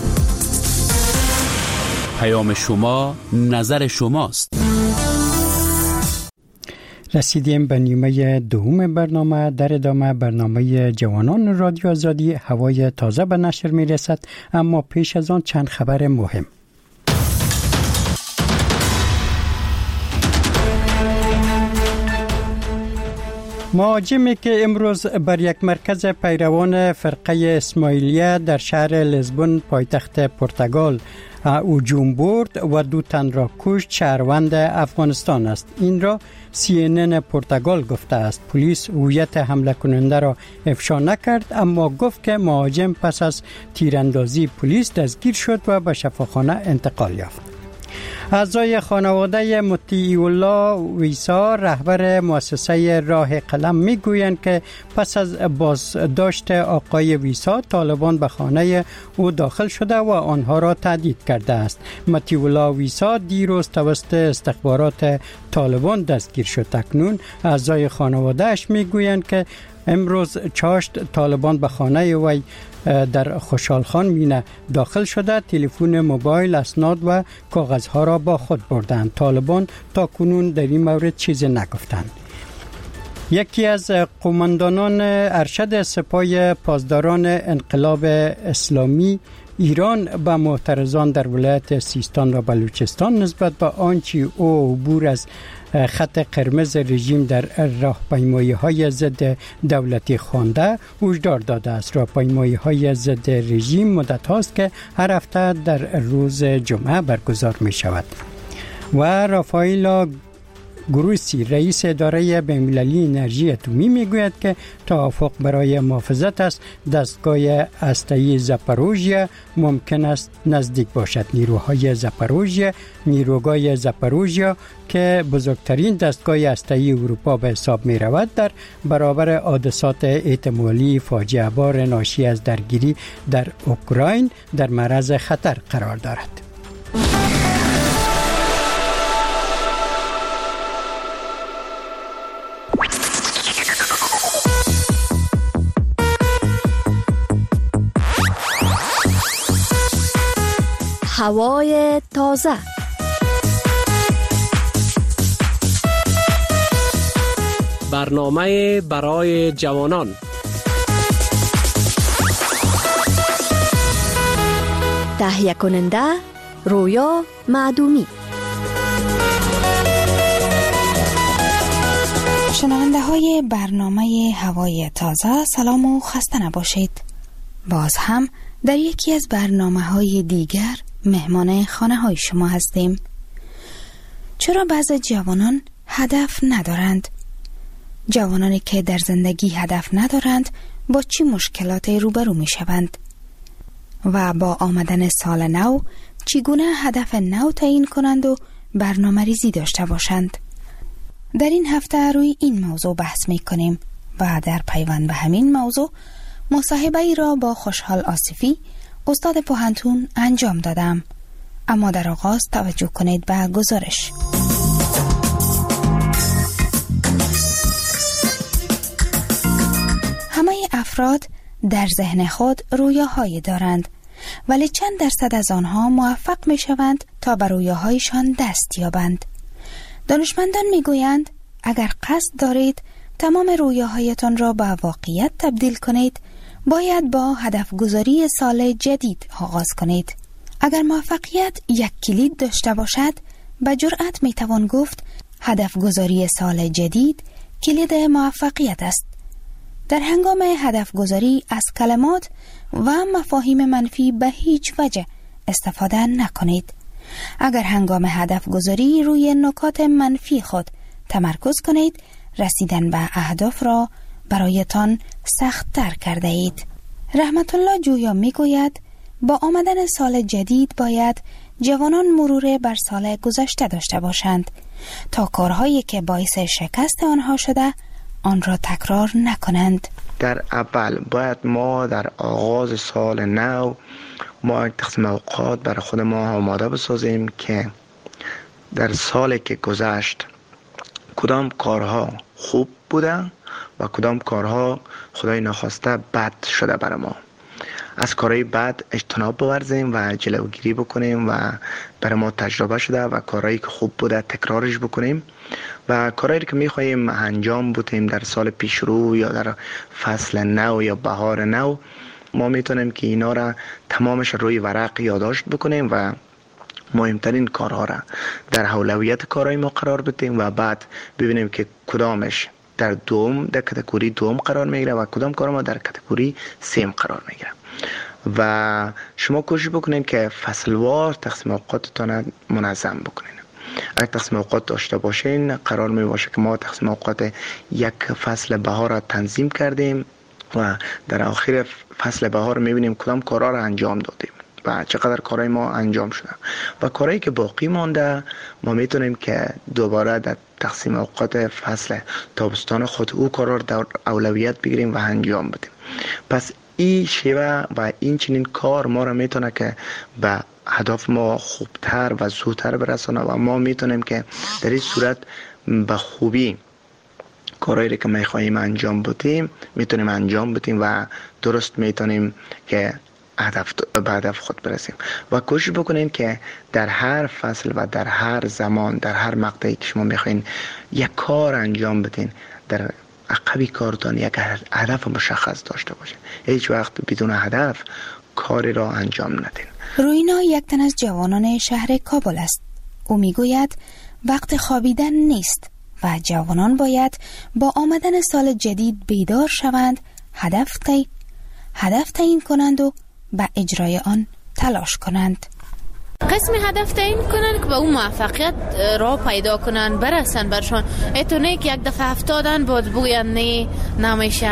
پیام شما نظر شماست. رسیدیم به نیمه دوم برنامه. در ادامه برنامه جوانان رادیو آزادی هوای تازه به نشر می رسد، اما پیش از آن چند خبر مهم. مهاجمی که امروز بر یک مرکز پیروان فرقه اسماعیلیه در شهر لیزبون پایتخت پرتغال هجوم برد و 2 تن را کشت شهروند افغانستان است. این را CNN پرتغال گفته است. پلیس هویت حمله کننده را افشا نکرد، اما گفت که مهاجم پس از تیراندازی پلیس دستگیر شد و به شفاخانه انتقال یافت. اعضای خانواده مطیع الله ویسا رهبر مؤسسه راه قلم میگویند که پس از بازداشت آقای ویسا طالبان به خانه او داخل شده و آنها را تهدید کرده است. مطیع الله ویسا دیروز توسط استخبارات طالبان دستگیر شد. اکنون اعضای خانواده اش میگویند که امروز چاشت طالبان به خانه وی در خوشحالخان مینه داخل شده، تلفن موبایل، اسناد و کاغذها را با خود بردند. طالبان تا کنون در این مورد چیزی نگفتند. یکی از قماندانان ارشد سپاه پاسداران انقلاب اسلامی ایران به معترضان در ولایت سیستان و بلوچستان نسبت به آنچه او عبور از خط قرمز رژیم در راهپیمایی‌های ضد دولتی خوانده هشدار داده است. راهپیمایی‌های ضد رژیم مدت هاست که هر هفته در روز جمعه برگزار می شود. و رافائیل گروسی رئیس اداره بین‌المللی انرژی اتمی میگوید که توافق برای محافظت از دستگاه هسته‌ای زاپاروژیا ممکن است نزدیک باشد. نیروگاه زاپاروژیا که بزرگترین دستگاه هسته‌ای اروپا به حساب می رود، در برابر حادثات احتمالی فاجعه بار ناشی از درگیری در اوکراین در معرض خطر قرار دارد. هوای تازه. برنامه برای جوانان. تهیه کننده رویا معدومی. شنونده های برنامه هوای تازه، سلام و خسته نباشید. باز هم در یکی از برنامه های دیگر مهمان خانه های شما هستیم. چرا بعضی جوانان هدف ندارند؟ جوانانی که در زندگی هدف ندارند با چی مشکلاتی روبرو می شوند؟ و با آمدن سال نو چگونه هدف نو تعیین کنند و برنامه ریزی داشته باشند؟ در این هفته روی این موضوع بحث می کنیم و در پیوند به همین موضوع مصاحبه ای را با خوشحال آصفی استاد پوهنتون انجام دادم. اما در آغاز توجه کنید به گزارش. همه افراد در ذهن خود رویاهایی دارند، ولی چند درصد از آنها موفق می شوند تا بر رویاهایشان دست یابند. دانشمندان می گویند اگر قصد دارید تمام رویاهایتان را به واقعیت تبدیل کنید، باید با هدف گذاری سال جدید آغاز کنید. اگر موفقیت یک کلید داشته باشد، به جرأت می توان گفت هدف گذاری سال جدید کلید موفقیت است. در هنگام هدف گذاری از کلمات و مفاهیم منفی به هیچ وجه استفاده نکنید. اگر هنگام هدف گذاری روی نکات منفی خود تمرکز کنید، رسیدن به اهداف را برایتان سخت تر کرده اید. رحمت الله جویا می گوید با آمدن سال جدید باید جوانان مرور بر سال گذشته داشته باشند تا کارهایی که باعث شکست آنها شده آن را تکرار نکنند. در اول باید ما در آغاز سال نو ما یک تقسیم اوقات برای خود ما آماده بسازیم که در سالی که گذشت کدام کارها خوب بوده و کدام کارها خدای نخواسته بد شده برای ما. از کارهای بد اجتناب بورزیم و جلوگیری بکنیم و برای ما تجربه شده و کارهایی که خوب بوده تکرارش بکنیم و کارهایی که میخواییم انجام بدیم در سال پیش رو یا در فصل نو یا بهار نو ما میتونیم که اینا را تمامش روی ورق یادداشت بکنیم و مهمترین کارها را در اولویت کارهای ما قرار بدیم و بعد ببینیم که کدامش در کاتگوری دوم قرار میگیره و کدام کار ما در کاتگوری سیم قرار میگیره و شما کوشش بکنین که فصلوار تقسیم اوقاتتان منظم بکنین. اگر تقسیم اوقات داشته باشین قرار می باشه که ما تقسیم اوقات یک فصل بهار را تنظیم کردیم و در آخر فصل بهار میبینیم کدام کارها را انجام دادیم و چقدر کارهای ما انجام شده و کارهایی که باقی مانده ما میتونیم که دوباره در تقسیم اوقات فصل تابستان خود او کارها را در اولویت بگیریم و انجام بدیم. پس این شیوه و این چنین کار ما را میتونه که به هدف ما خوبتر و زودتر برسانه و ما میتونیم که در این صورت به خوبی کارهایی که میخواییم انجام بدیم میتونیم انجام بدیم و درست میتونیم که به هدف خود برسیم و کوشش بکنین که در هر فصل و در هر زمان در هر مقطعی که شما میخواین یک کار انجام بدین در عقبی کارتان یک هدف مشخص داشته باشین. هیچ وقت بدون هدف کاری را انجام ندین. روینا یک تن از جوانان شهر کابل است. او میگوید وقت خوابیدن نیست و جوانان باید با آمدن سال جدید بیدار شوند، هدف تعیین کنند و به اجرای آن تلاش کنند. قسم هدف تعیین کنن که به اون موفقیت را پیدا کنن برسن برشان. ایتونه که یک دفعه افتادن بود بگوین نه نمیشه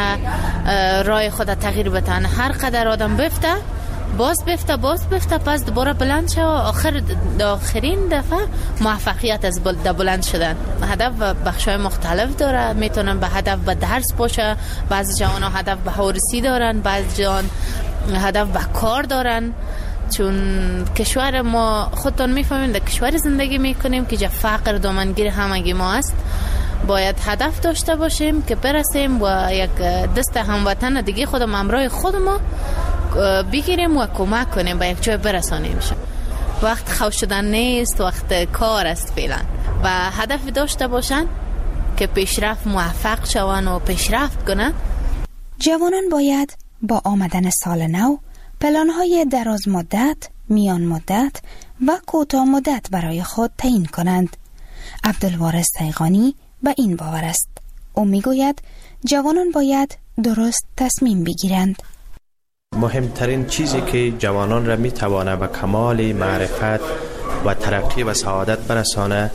راه خود تغییر بدن. هر قدر آدم بفته باز بفته پس دوباره بلند شد و آخرین دفعه موفقیت از بلند شدن. هدف بخشای مختلف داره. میتونن به هدف به درس باشه، بعضی جوان هدف به هورسی دارن، بعضی جوان هدف به کار دارن. چون کشور ما خودتون میفهمین در کشور زندگی میکنیم که جا فقر دامنگیر همگی ما است. باید هدف داشته باشیم که برسیم و یک دست هموطن دیگه خودم همراه خود ما بگیریم و کمک کنیم به یک جای برسانیم. وقت خوش شدن نیست، وقت کار است فعلا و هدف داشته باشن که پیشرفت موفق شون و پیشرفت کنن. جوانان باید با آمدن سال نو پلان‌های دراز مدت، میان مدت و کوتاه مدت برای خود تعیین کنند. عبدالوارث تیغانی به این باور است. او میگوید جوانان باید درست تصمیم بگیرند. مهمترین چیزی که جوانان را میتوانه به کمال معرفت و ترقی و سعادت برسانه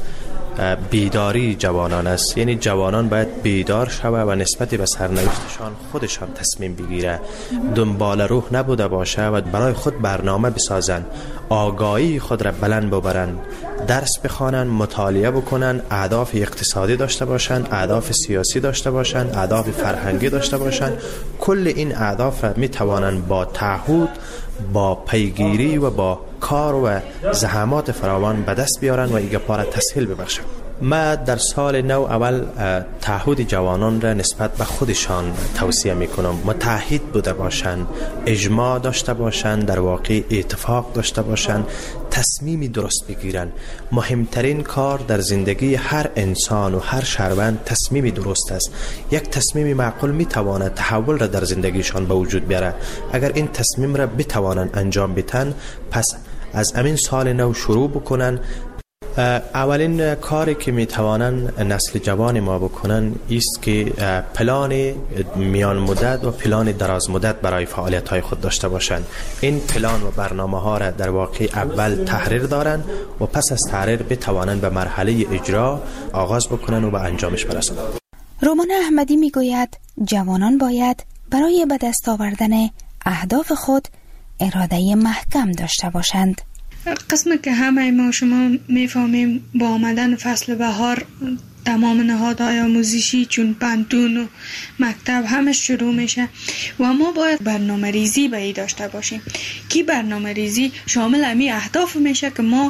بیداری جوانان است. یعنی جوانان باید بیدار شوه و نسبت به سرنوشتشان خودشان تصمیم بگیره، دنبال روح نبوده باشه و برای خود برنامه بسازن، آگاهی خود را بلند ببرن، درس بخوانن، مطالعه بکنن، اهداف اقتصادی داشته باشن، اهداف سیاسی داشته باشن، اهداف فرهنگی داشته باشن. کل این اهداف را می توانن با تعهد، با پیگیری و با کار و زحمات فراوان به دست بیارن و ایگه پاره تسهیل ببخشن. ما در سال نو اول تعهد جوانان را نسبت به خودشان توصیه میکنم. متحد بوده باشند، اجماع داشته باشند، در واقع اتفاق داشته باشند، تصمیمی درست بگیرن. مهمترین کار در زندگی هر انسان و هر شهروند تصمیمی درست است. یک تصمیمی معقول میتواند تحول را در زندگیشان به وجود بیاره. اگر این تصمیم را بتوانند انجام بدن، پس از امین سال نو شروع بکنن اولین کاری که میتوانن نسل جوان ما بکنن است که پلان میان مدت و پلان دراز مدت برای فعالیت های خود داشته باشند. این پلان و برنامه ها را در واقع اول تحریر دارن و پس از تحریر بتوانند به مرحله اجرا آغاز بکنن و به انجامش برسند. رومان احمدی میگوید جوانان باید برای به دست آوردن اهداف خود اراده محکم داشته باشند. قسمی که همه ما شما میفهمیم با آمدن فصل بهار تمام نهادهای آموزشی چون پانتون و مکتب همه شروع میشه و ما باید برنامه ریزی به ای داشته باشیم که برنامه ریزی شامل امی اهداف میشه که ما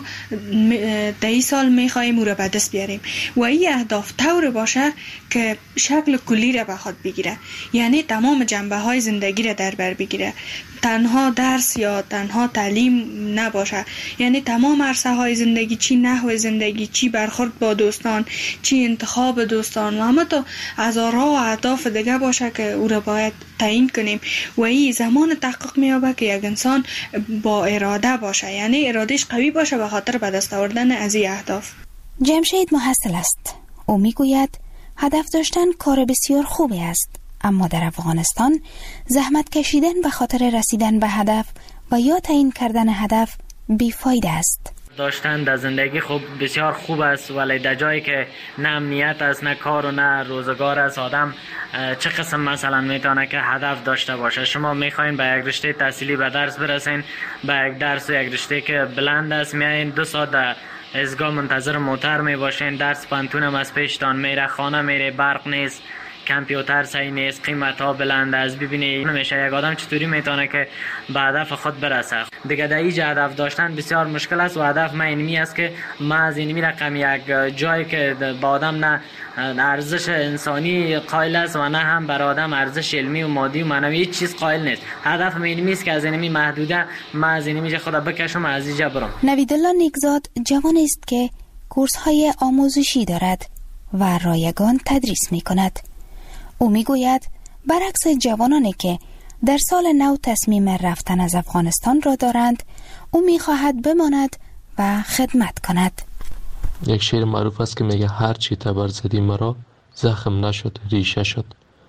در این سال میخواییم او را به دست بیاریم و این اهداف طور باشه که شکل کلی را به خود بگیره، یعنی تمام جنبه های زندگی را در بر بگیره، تنها درس یا تنها تعلیم نباشه، یعنی تمام عرصه های زندگی، چی نحو زندگی، چی برخورد با دوستان، چی انتخاب دوستان و همه تا هزارها و اهداف دیگه باشه که او را باید تعیین کنیم و این زمان تحقق میابه که یک انسان با اراده باشه، یعنی ارادهش قوی باشه به خاطر به دست آوردن از این اهداف. جمشید محصل است. او میگوید هدف داشتن کار بسیار خوبی است، اما در افغانستان زحمت کشیدن به خاطر رسیدن به هدف و یا تعیین کردن هدف بیفایده است. داشتن در زندگی خوب بسیار خوب است، ولی در جایی که نه امنیت است، نه کار و نه روزگار است، آدم چه قسم مثلا میتونه که هدف داشته باشه؟ شما میخواین به یک رشته تحصیلی به درس برسین، به یک درس و یک رشته که بلند است میایین 2 ساعت در ایستگاه منتظر موتر میباشین، درس پانتون هم از پیشتان میره، خانه میره، برق نیست، کامپیوتر صحیح نیست، قیمت ها بلند است. ببینید نمیشه یک آدم چطوری میتونه که به هدف خود برسه. دیگه در اینجا هدف داشتن بسیار مشکل است و هدف من اینمی است که ما از اینمی رقم یک جایی که با آدم نه ارزش انسانی قائل است و نه هم بر آدم ارزش علمی و مادی و معنوی هیچ چیز قائل نیست. هدف من اینمی است که از اینمی محدوده ما از اینمی خود بکشم و از اینجا برم. نویدالله نیکزاد جوانی است که کورس های آموزشی دارد و رایگان تدریس میکند. او میگوید برعکس جوانانی که در سال نو تصمیم رفتن از افغانستان را دارند، او میخواهد بماند و خدمت کند. یک شعر معروف است که میگه هر چی تبر زدی مرا زخم نشد ریشه شد.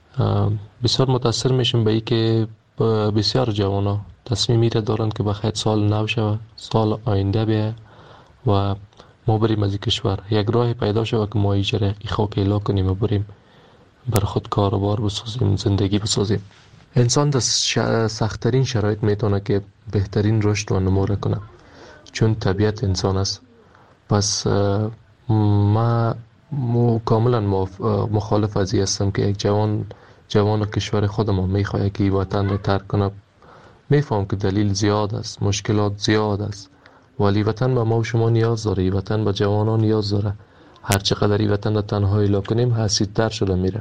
بسیار متاثر میشم به این که بسیار جوانا تصمیمی را دارند که بخیر سال نو شود، سال آینده بیه و ما بریم از این کشور، یک راه پیدا شود که ما ایجره ای خاک ایلا کنیم و بریم بر خود کاروبار بسازیم، زندگی بسازیم. انسان در سخت‌ترین شرایط میتونه که بهترین رشد و نمو کنه، چون طبیعت انسان است. پس ما کاملا مخالف از این هستم که یک جوان کشور خودم میخواد که وطن را ترک کنه. میفهم که دلیل زیاد است، مشکلات زیاد است، ولی وطن به ما و شما نیاز داره، وطن به جوانان نیاز داره. هر چقدر این وطن را تنها ایلا کنیم حسیدتر شده میره.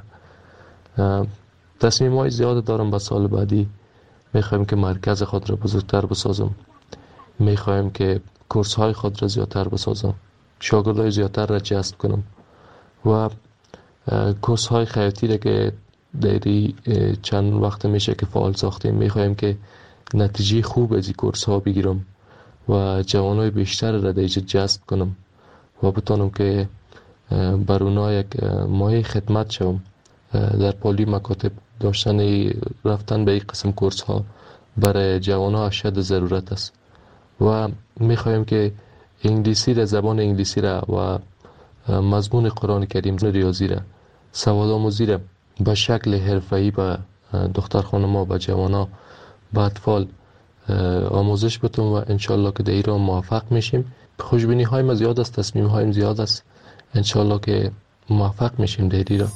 تصمیم های زیاد دارم به سال بعدی. میخوایم که مرکز خود را بزرگتر بسازم، میخوایم که کورس های خود را زیادتر بسازم، شاگردای زیادتر را جذب کنم و کورس های خیاطی را که دیری چند وقت میشه که فعال ساختیم، میخوایم که نتیجه خوب از این کورس ها بگیرم و جوانای بیشتر را دیجا جذب کنم و بتانم که بر اونا یک مایه خدمت شوم. در پالی مکاتب داشتن رفتن به این قسم کورس ها برای جوان ها اشد ضرورت است و میخوایم که انگلیسی را، زبان انگلیسی را و مضمون قرآن کریم، ریاضی را، سواد آموزی را به شکل حرفه‌ای به دختر خانم ها، به جوان ها، به اطفال آموزش بتون و انشالله که در ایران موفق میشیم. خوشبینی های ما زیاد است، تصمیم هایم زیاد است، انشالله که موفق میشیم در ایران.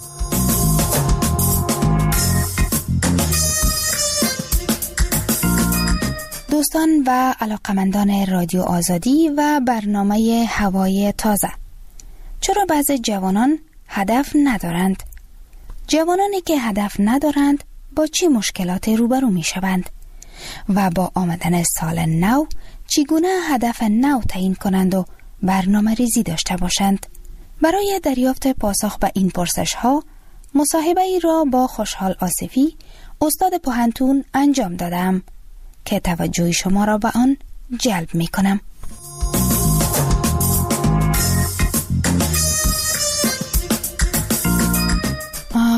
دوستان و علاقمندان رادیو آزادی و برنامه هوای تازه، چرا بعضی جوانان هدف ندارند؟ جوانانی که هدف ندارند با چه مشکلاتی روبرو می شوند؟ و با آمدن سال نو چگونه هدف نو تعیین کنند و برنامه ریزی داشته باشند؟ برای دریافت پاسخ به این پرسش ها مصاحبه ای را با خوشحال آصفی، استاد پوهنتون انجام دادم که توجه شما را به آن جلب می کنم.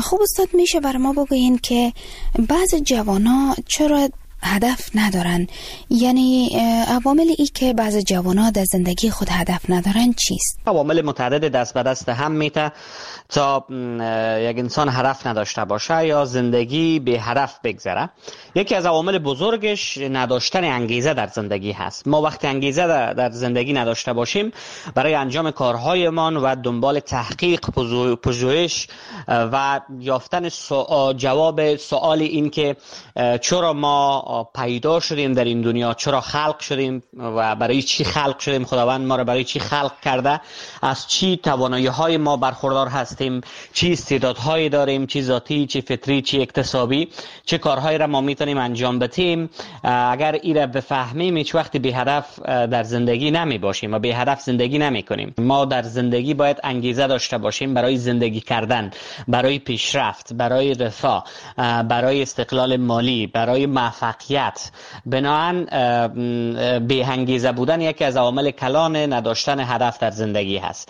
خب استاد میشه بر ما بگوین که بعض جوانا چرا هدف ندارن؟ یعنی عوامل ای که بعض جوانا در زندگی خود هدف ندارن چیست؟ عوامل متعدد دست به دست هم میته تا یک انسان هدف نداشته باشه یا زندگی به هدف بگذره. یکی از عوامل بزرگش نداشتن انگیزه در زندگی هست. ما وقتی انگیزه در زندگی نداشته باشیم برای انجام کارهایمان و دنبال تحقیق، پژوهش و یافتن جواب سوال این که چرا ما پیدا شدیم در این دنیا، چرا خلق شدیم و برای چی خلق شدیم، خداوند ما را برای چی خلق کرده، از چی توانایی‌های ما برخوردار هستیم، چی استعدادهایی داریم، چی ذاتی، چی فطری، چی اکتسابی، چه کارهایی را ما میتونیم انجام بدیم. اگر این را بفهمیم هیچ وقت بی هدف در زندگی نمی باشیم و بی هدف زندگی نمی کنیم. ما در زندگی باید انگیزه داشته باشیم برای زندگی کردن، برای پیشرفت، برای رفاه، برای استقلال مالی، برای موفقیت. بنابراین بی انگیزه بودن یکی از عوامل کلان نداشتن هدف در زندگی هست.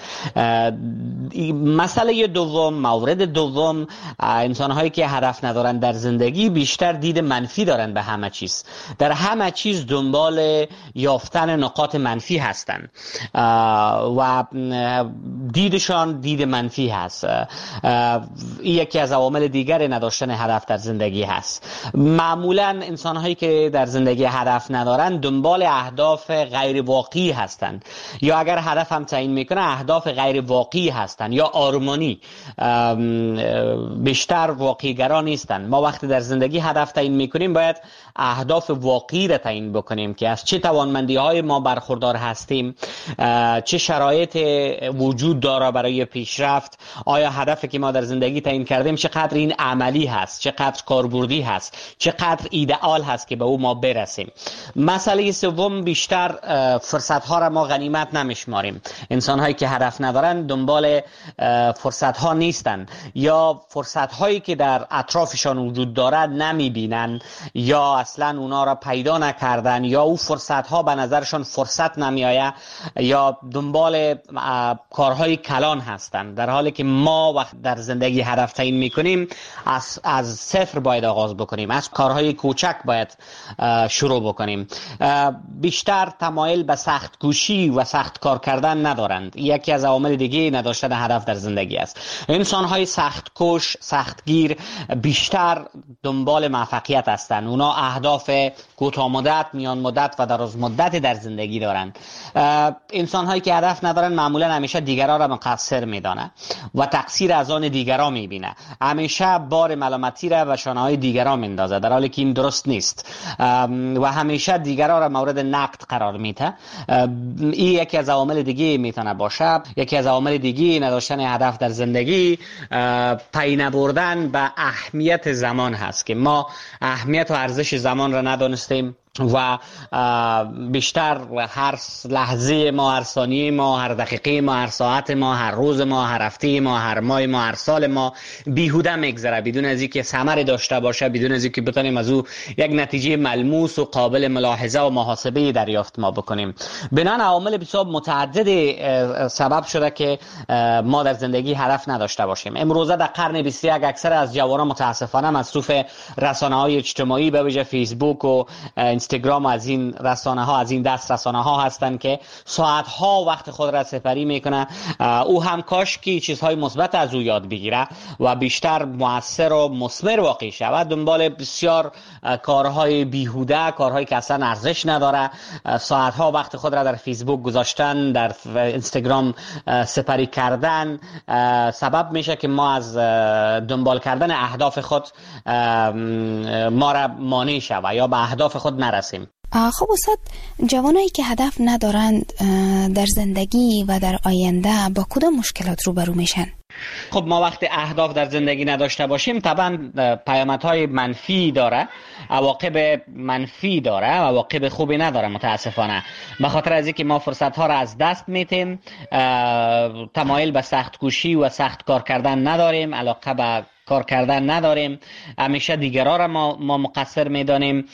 مسئله دوم، مورد دوم، انسان‌هایی که هدف ندارن در زندگی بیشتر دید منفی دارن به همه چیز. در همه چیز دنبال یافتن نقاط منفی هستن و دیدشان دید منفی هست. این یکی از عوامل دیگر نداشتن هدف در زندگی هست. معمولاً انسان‌هایی که در زندگی هدف ندارن دنبال اهداف غیر واقعی هستند، یا اگر هدف هم تعیین میکنه اهداف غیر واقعی هستند یا آرمانی، بیشتر واقعی گرا نیستند. ما وقتی در زندگی هدف تعیین میکنیم باید اهداف واقعی را تعیین بکنیم که از چه توانمندی‌های ما برخوردار هستیم، چه شرایط وجود داره برای پیشرفت، آیا هدفی که ما در زندگی تعیین کردیم چقدر این عملی هست، چقدر کاربردی هست، چقدر ایدئال هست که به او ما برسیم. مسئله سوم، بیشتر فرصت‌ها را ما غنیمت نمیشماریم. انسان‌هایی که هدف ندارن دنبال فرصت‌ها نیستن یا فرصت‌هایی که در اطرافشان وجود دارد نمی‌بینن یا اصلا اونا را پیدا نکردن یا او فرصت‌ها به نظرشان فرصت نمی‌آید یا دنبال کارهای کلان هستند، در حالی که ما وقت در زندگی هدف تعیین می‌کنیم از صفر باید آغاز بکنیم، از کارهای کوچک باید شروع بکنیم. بیشتر تمایل به سخت کوشی و سخت کار کردن ندارند. یکی از عوامل دیگه نداشتن هدف در زندگی است. انسان‌های سخت کوش، سختگیر بیشتر دنبال موفقیت هستند. اونا اهداف کوتاه مدت، میان مدت و دراز مدت در زندگی دارند. انسان‌هایی که هدف ندارن معمولا همیشه دیگران را مقصر می‌دانند و تقصیر از آن دیگران می‌بینه. همیشه بار ملامتی را به شانه‌های دیگران میندازه، در حالی که این درست نیست و همیشه دیگران را مورد نقد قرار میده. این یکی از عوامل دیگه میتونه باشه. یکی از عوامل دیگه نداشتن هدف در زندگی پی نبردن به اهمیت زمان هست که ما اهمیت و ارزش زمان را ندانستیم و بیشتر هر لحظه ما، هر ثانیه ما، هر دقیقه ما، هر ساعت ما، هر روز ما، هر هفته ما، هر ماه ما، هر سال ما بیهوده میگذره بدون از اینکه ثمری داشته باشه، بدون از اینکه بتونیم از او یک نتیجه ملموس و قابل ملاحظه و محاسبه دریافت ما بکنیم. بنابراین عوامل بسیار متعدد سبب شده که ما در زندگی هدف نداشته باشیم. امروزه در قرن 21 اکثر از جوانان متاسفانه مصروف رسانه‌های اجتماعی به ویژه فیسبوک و اینستاگرام از این رسانه ها، از این دست رسانه ها هستند که ساعت ها وقت خود را سپری میکنه. او هم کاش که چیزهای مثبت از او یاد بگیره و بیشتر مؤثر و مثمر واقع شود. دنبال بسیار کارهای بیهوده، کارهایی که اصلا ارزش نداره، ساعت ها وقت خود را در فیسبوک گذاشتن، در اینستاگرام سپری کردن سبب میشه که ما از دنبال کردن اهداف خود ما را مانع شود یا به اهداف خود نرسیم. خب استاد، جوانایی که هدف ندارند در زندگی و در آینده با کدام مشکلات روبرو میشن؟ خب ما وقتی اهداف در زندگی نداشته باشیم طبعا پیامدهای منفی داره، عواقب منفی داره، عواقب خوبی نداره متاسفانه. به خاطر از اینکه ما فرصت ها را از دست میتیم، تمایل به سخت کوشی و سخت کار کردن نداریم، علاقه به کار کردن نداریم، همیشه دیگران را ما مقصر میدانیم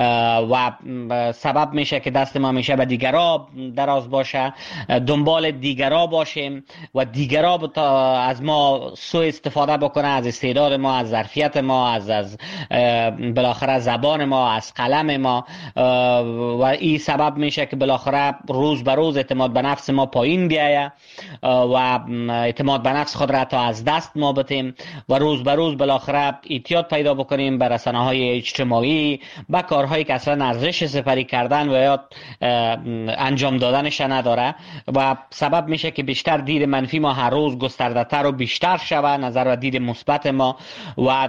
و سبب میشه که دست ما همیشه به دیگران دراز باشه، دنبال دیگران باشیم و دیگران از ما سوء استفاده بکنه، از استعداد ما، از ظرفیت ما، از بالاخره زبان ما، از قلم ما، و این سبب میشه که بالاخره روز به روز اعتماد به نفس ما پایین بیایه و اعتماد به نفس خود را تا از دست ما بتیم و روز به روز بالاخره اعتیاد پیدا بکنیم به رسانه‌های اجتماعی، به کارهایی که اصلا ارزش سپری کردن و یا انجام دادنش نداره و سبب میشه که بیشتر دید منفی ما هر روز گسترده‌تر و بیشتر شود، نظر و دید مثبت ما و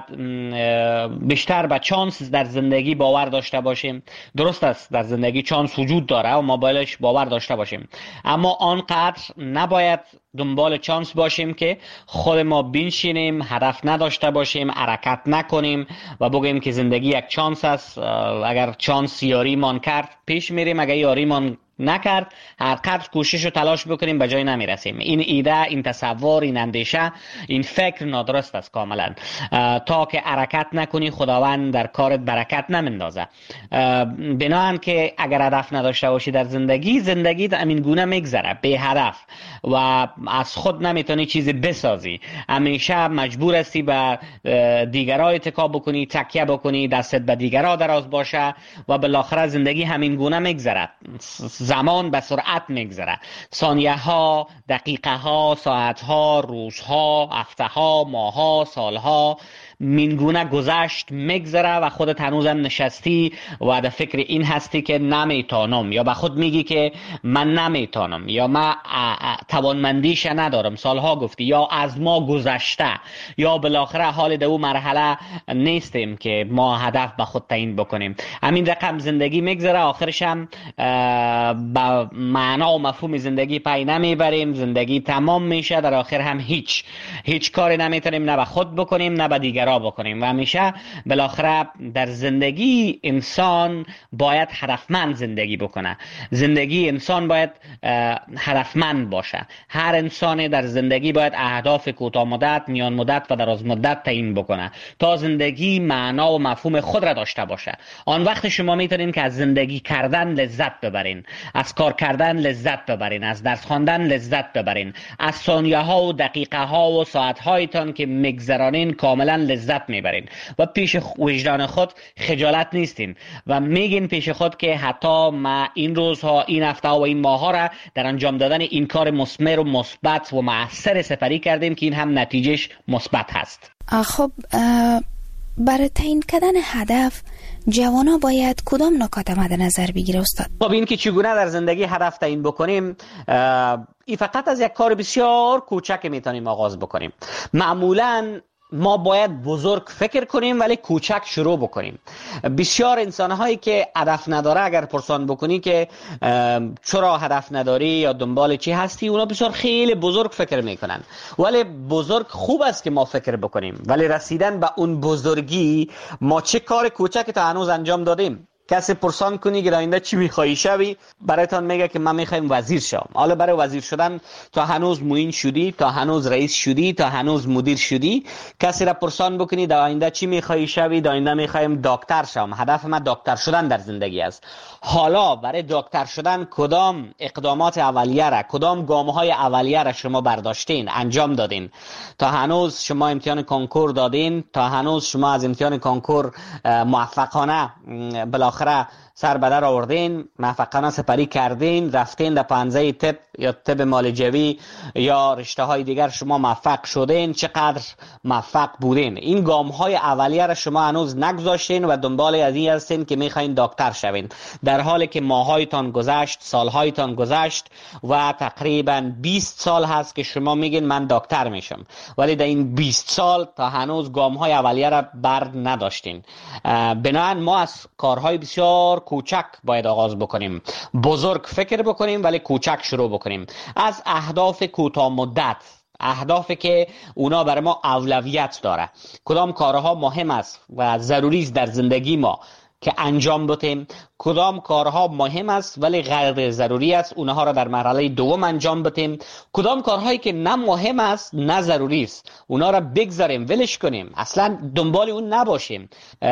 بیشتر به چانس در زندگی باور داشته باشیم. درست است در زندگی چانس وجود داره و ما بایدش باور داشته باشیم، اما آنقدر نباید دنبال چانس باشیم که خود ما بنشینیم، هدف نداشته باشیم، حرکت نکنیم و بگیم که زندگی یک چانس است، اگر چانس یاری مان کرد پیش میریم، اگر یاری مان نکرد هر قدر کوشش و تلاش بکنیم به جای نمیرسیم. این ایده، این تصور، این اندیشه، این فکر نادرست است کاملا. تا که حرکت نکنی خداوند در کارت برکت نمیندازه. بنابراین که اگر هدف نداشته باشی در زندگی همین گونه میگذره بی هدف و از خود نمیتونی چیزی بسازی، همیشه مجبور هستی به دیگران اتکا بکنی، تکیه بکنی، دستت به دیگران دراز باشه و بالاخره زندگی همین گونه میگذره. زمان به سرعت میگذره، ثانیه ها، دقیقه ها، ساعت ها، روزها، هفته ها، ماه ها، سال ها مینگونه گذشت میگذره و خودت هنوزم نشستی و در فکر این هستی که نمیتونم، یا به خود میگی که من نمیتونم، یا من توانمندیش ندارم، سالها گفتی، یا از ما گذشته، یا بالاخره حال دو مرحله نیستیم که ما هدف به خود تعیین بکنیم. همین رقم زندگی میگذره، آخرش هم با معنا و مفهوم زندگی پی نمیبریم، زندگی تمام میشه، در آخر هم هیچ کاری نمیتونیم نه به خود بکنیم نه به دیگران بکنیم و همیشه بالاخره در زندگی انسان باید هدفمند زندگی بکنه. زندگی انسان باید هدفمند باشه. هر انسان در زندگی باید اهداف کوتاه مدت، میان مدت و دراز مدت تعیین بکنه تا زندگی معنا و مفهوم خود را داشته باشه. آن وقت شما میتونین که از زندگی کردن لذت ببرین، از کار کردن لذت ببرین، از درس خواندن لذت ببرین، از ثانیه ها و دقیقه ها و ساعت هایتان که میگذرانین کاملا لذت میبرین و پیش وجدان خود خجالت نیستین و میگین پیش خود که حتی ما این روزها، این هفته و این ماه ها را در انجام دادن این کار مثمر و مثبت و مؤثر سپری کردیم که این هم نتیجهش مثبت هست. خب برای تعیین کردن هدف جوانا باید کدام نکات مد نظر بگیره استاد؟ خب این که چگونه در زندگی هدف تعیین بکنیم، این فقط از یک کار بسیار کوچک میتونیم آغاز بکنیم. معمولاً ما باید بزرگ فکر کنیم ولی کوچک شروع بکنیم. بسیار انسان‌هایی که هدف نداره اگر پرسان بکنی که چرا هدف نداری یا دنبال چی هستی، اونا بسیار خیلی بزرگ فکر میکنن. ولی بزرگ خوب است که ما فکر بکنیم، ولی رسیدن به اون بزرگی ما چه کار کوچکی تا هنوز انجام دادیم. کسی پرسان کنی که آینده چی میخوایی شوی، برایتان میگه که من میخوایم وزیر شم. حالا برای وزیر شدن تا هنوز معین شدی، تا هنوز رئیس شدی، تا هنوز مدیر شدی. کسی را پرسان بکنی در آینده چی میخوایی شوی، در آینده میخوایم دکتر شم، هدف من دکتر شدن در زندگی است. حالا برای دکتر شدن کدام اقدامات اولیه را، کدام گام‌های اولیه را شما برداشتین، انجام دادین؟ تا هنوز شما امتحان کنکور دادین، تا هنوز شما از امتحان کنکور موفقانه بالاخره سر به در آوردین، موفقانه سپری کردین، رفتین در پانزه طب یا طب معالجوی یا رشته های دیگر شما موفق شدین، چقدر موفق بودین؟ این گام های اولیه را شما هنوز نگذاشتین و دنبال از این هستین که میخواین دکتر شوین، در حالی که ماهایتان گذشت، سالهایتان گذشت و تقریبا 20 سال هست که شما میگین من دکتر میشم، ولی در این 20 سال تا هنوز گام های اولیه را بر نداشتین. بنابراین ما از کارهای بسیار کوچک باید آغاز بکنیم، بزرگ فکر بکنیم ولی کوچک شروع بکنیم. از اهداف کوتاه مدت، اهدافی که اونا برای ما اولویت داره، کدام کارها مهم است و ضروری است در زندگی ما که انجام بدیم، کدام کارها مهم است ولی غیر ضروری است اونها را در مرحله دوم انجام بدیم، کدام کارهایی که نه مهم است نه ضروری است اونها را بگذاریم ولش کنیم، اصلا دنبال اون نباشیم.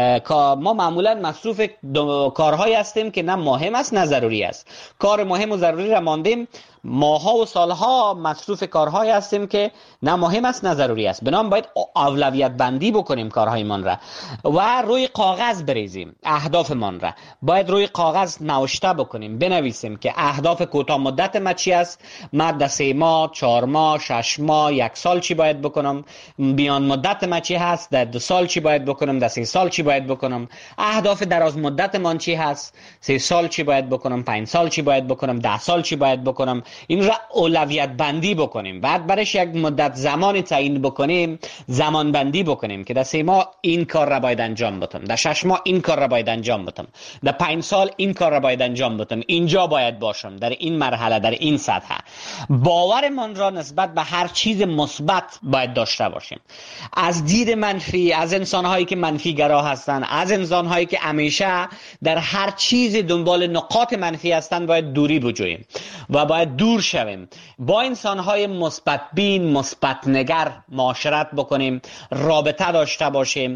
ما معمولا مصروف کارهایی هستیم که نه مهم است نه ضروری است. کار مهم و ضروری را ماندیم، ماها و سالها مصروف کارهایی هستیم که نه مهم است نه ضروری است. بنابراین باید اولویت بندی بکنیم کارهایمان را و روی کاغذ بریزیم. اهدافمان را باید روی کاغذ نوشته بکنیم، بنویسیم که اهداف کوتاه مدت ما چی است، من در 3 ماه، 4 ماه، 6 ماه، 1 سال چی باید بکنم، میان مدت ما چی هست، در 2 سال چی باید بکنم، در 3 سال چی باید بکنم، اهداف دراز مدت من چی هست، 3 سال چی باید بکنم، 5 سال چی باید بکنم، 10 سال چی باید بکنم. این را اولویت بندی بکنیم. بعد برش یک مدت زمان تعیین بکنیم، زمان بندی بکنیم که در 3 ماه این کار را باید انجام بدم، در 6 ماه این کار را باید انجام بدم، در 5 سال این کار را باید انجام بدم، اینجا باید باشم، در این مرحله، در این سطح. باورمان را نسبت به هر چیز مثبت باید داشته باشیم. از دید منفی، از انسان‌هایی که منفی گرا هستند، از انسان‌هایی که همیشه در هر چیز دنبال نقاط منفی هستند باید دوری بجوییم و باید دور شویم. با انسان‌های مثبت بین، مثبت نگر معاشرت بکنیم، رابطه داشته باشیم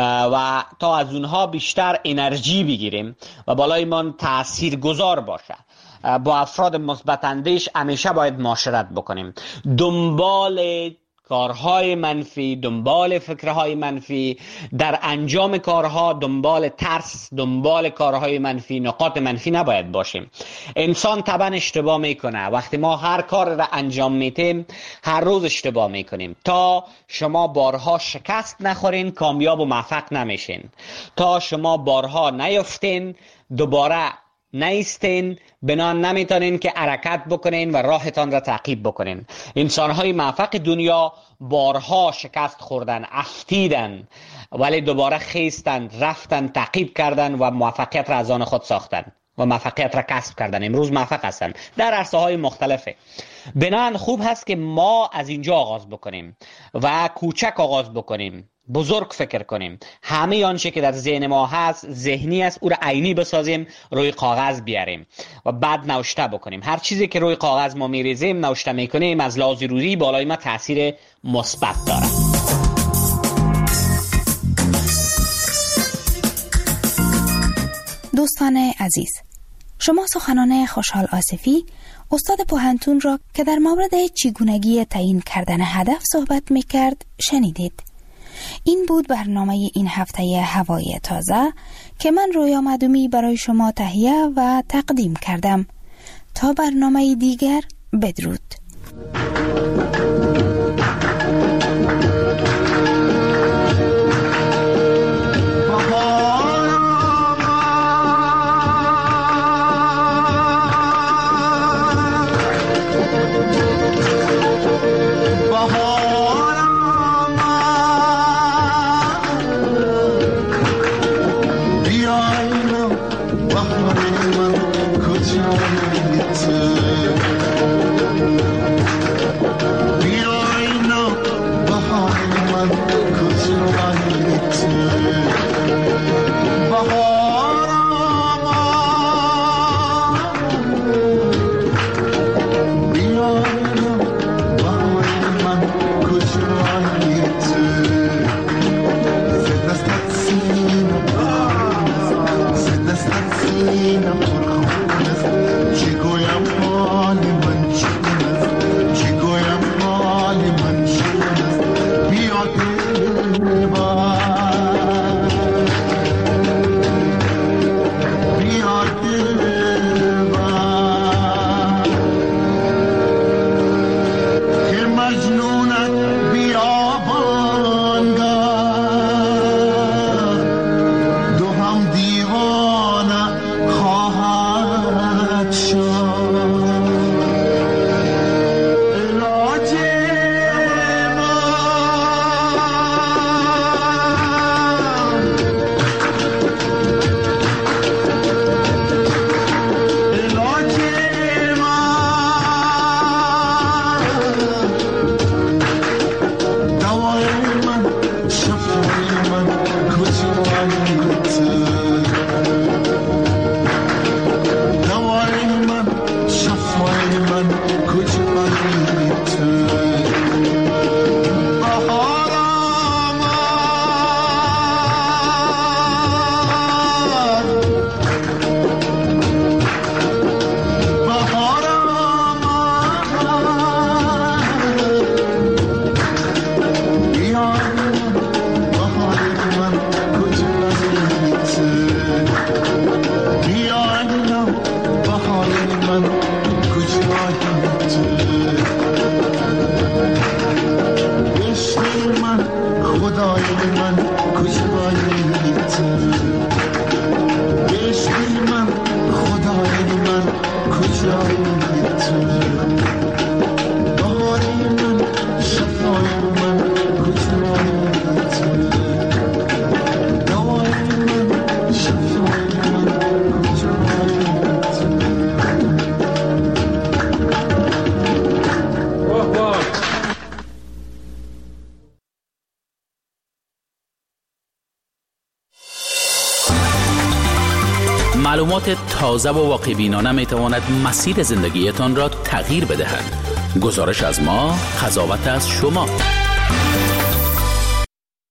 و تا از اونها بیشتر انرژی بگیریم و بالایمان تاثیرگذار باشه. با افراد مثبت اندیش همیشه باید معاشرت بکنیم. دنبال کارهای منفی، دنبال فکرهای منفی، در انجام کارها دنبال ترس، دنبال کارهای منفی، نقاط منفی نباید باشیم. انسان طبعا اشتباه میکنه. وقتی ما هر کار را انجام میتیم هر روز اشتباه میکنیم. تا شما بارها شکست نخورین کامیاب و موفق نمیشین. تا شما بارها نیفتین دوباره نیستین، بنان نمیتونین که حرکت بکنین و راهتان را تعقیب بکنین. انسانهای موفق دنیا بارها شکست خوردن، افتیدن، ولی دوباره خیستن، رفتن، تعقیب کردن و موفقیت را از آن خود ساختن و موفقیت را کسب کردن. امروز موفق هستن در عرصه های مختلفه. بنان خوب هست که ما از اینجا آغاز بکنیم و کوچک آغاز بکنیم، بزرگ فکر کنیم. همه آنچه که در ذهن ما هست، ذهنی است، او را عینی بسازیم، روی کاغذ بیاریم و بعد نوشته بکنیم. هر چیزی که روی کاغذ ما میریزیم، نوشته میکنیم، از لحاظ روحی بالای ما تاثیر مثبت داره. دوستان عزیز، شما سخنان خوشحال آصفی، استاد پوهنتون را که در مورد چگونگی تعیین کردن هدف صحبت میکرد شنیدید. این بود برنامه این هفته هوای تازه که من رویا معدومی برای شما تهیه و تقدیم کردم. تا برنامه دیگر، بدرود. Be خدای من کجایی تو عشقی من خدای من کجایی تو بهاری من شفای من کجایی تو دوای من شفای من کجایی معلومات تازه و واقع‌بینانه می تواند مسیر زندگیتان را تغییر بدهد. گزارش از ما، قضاوت از شما.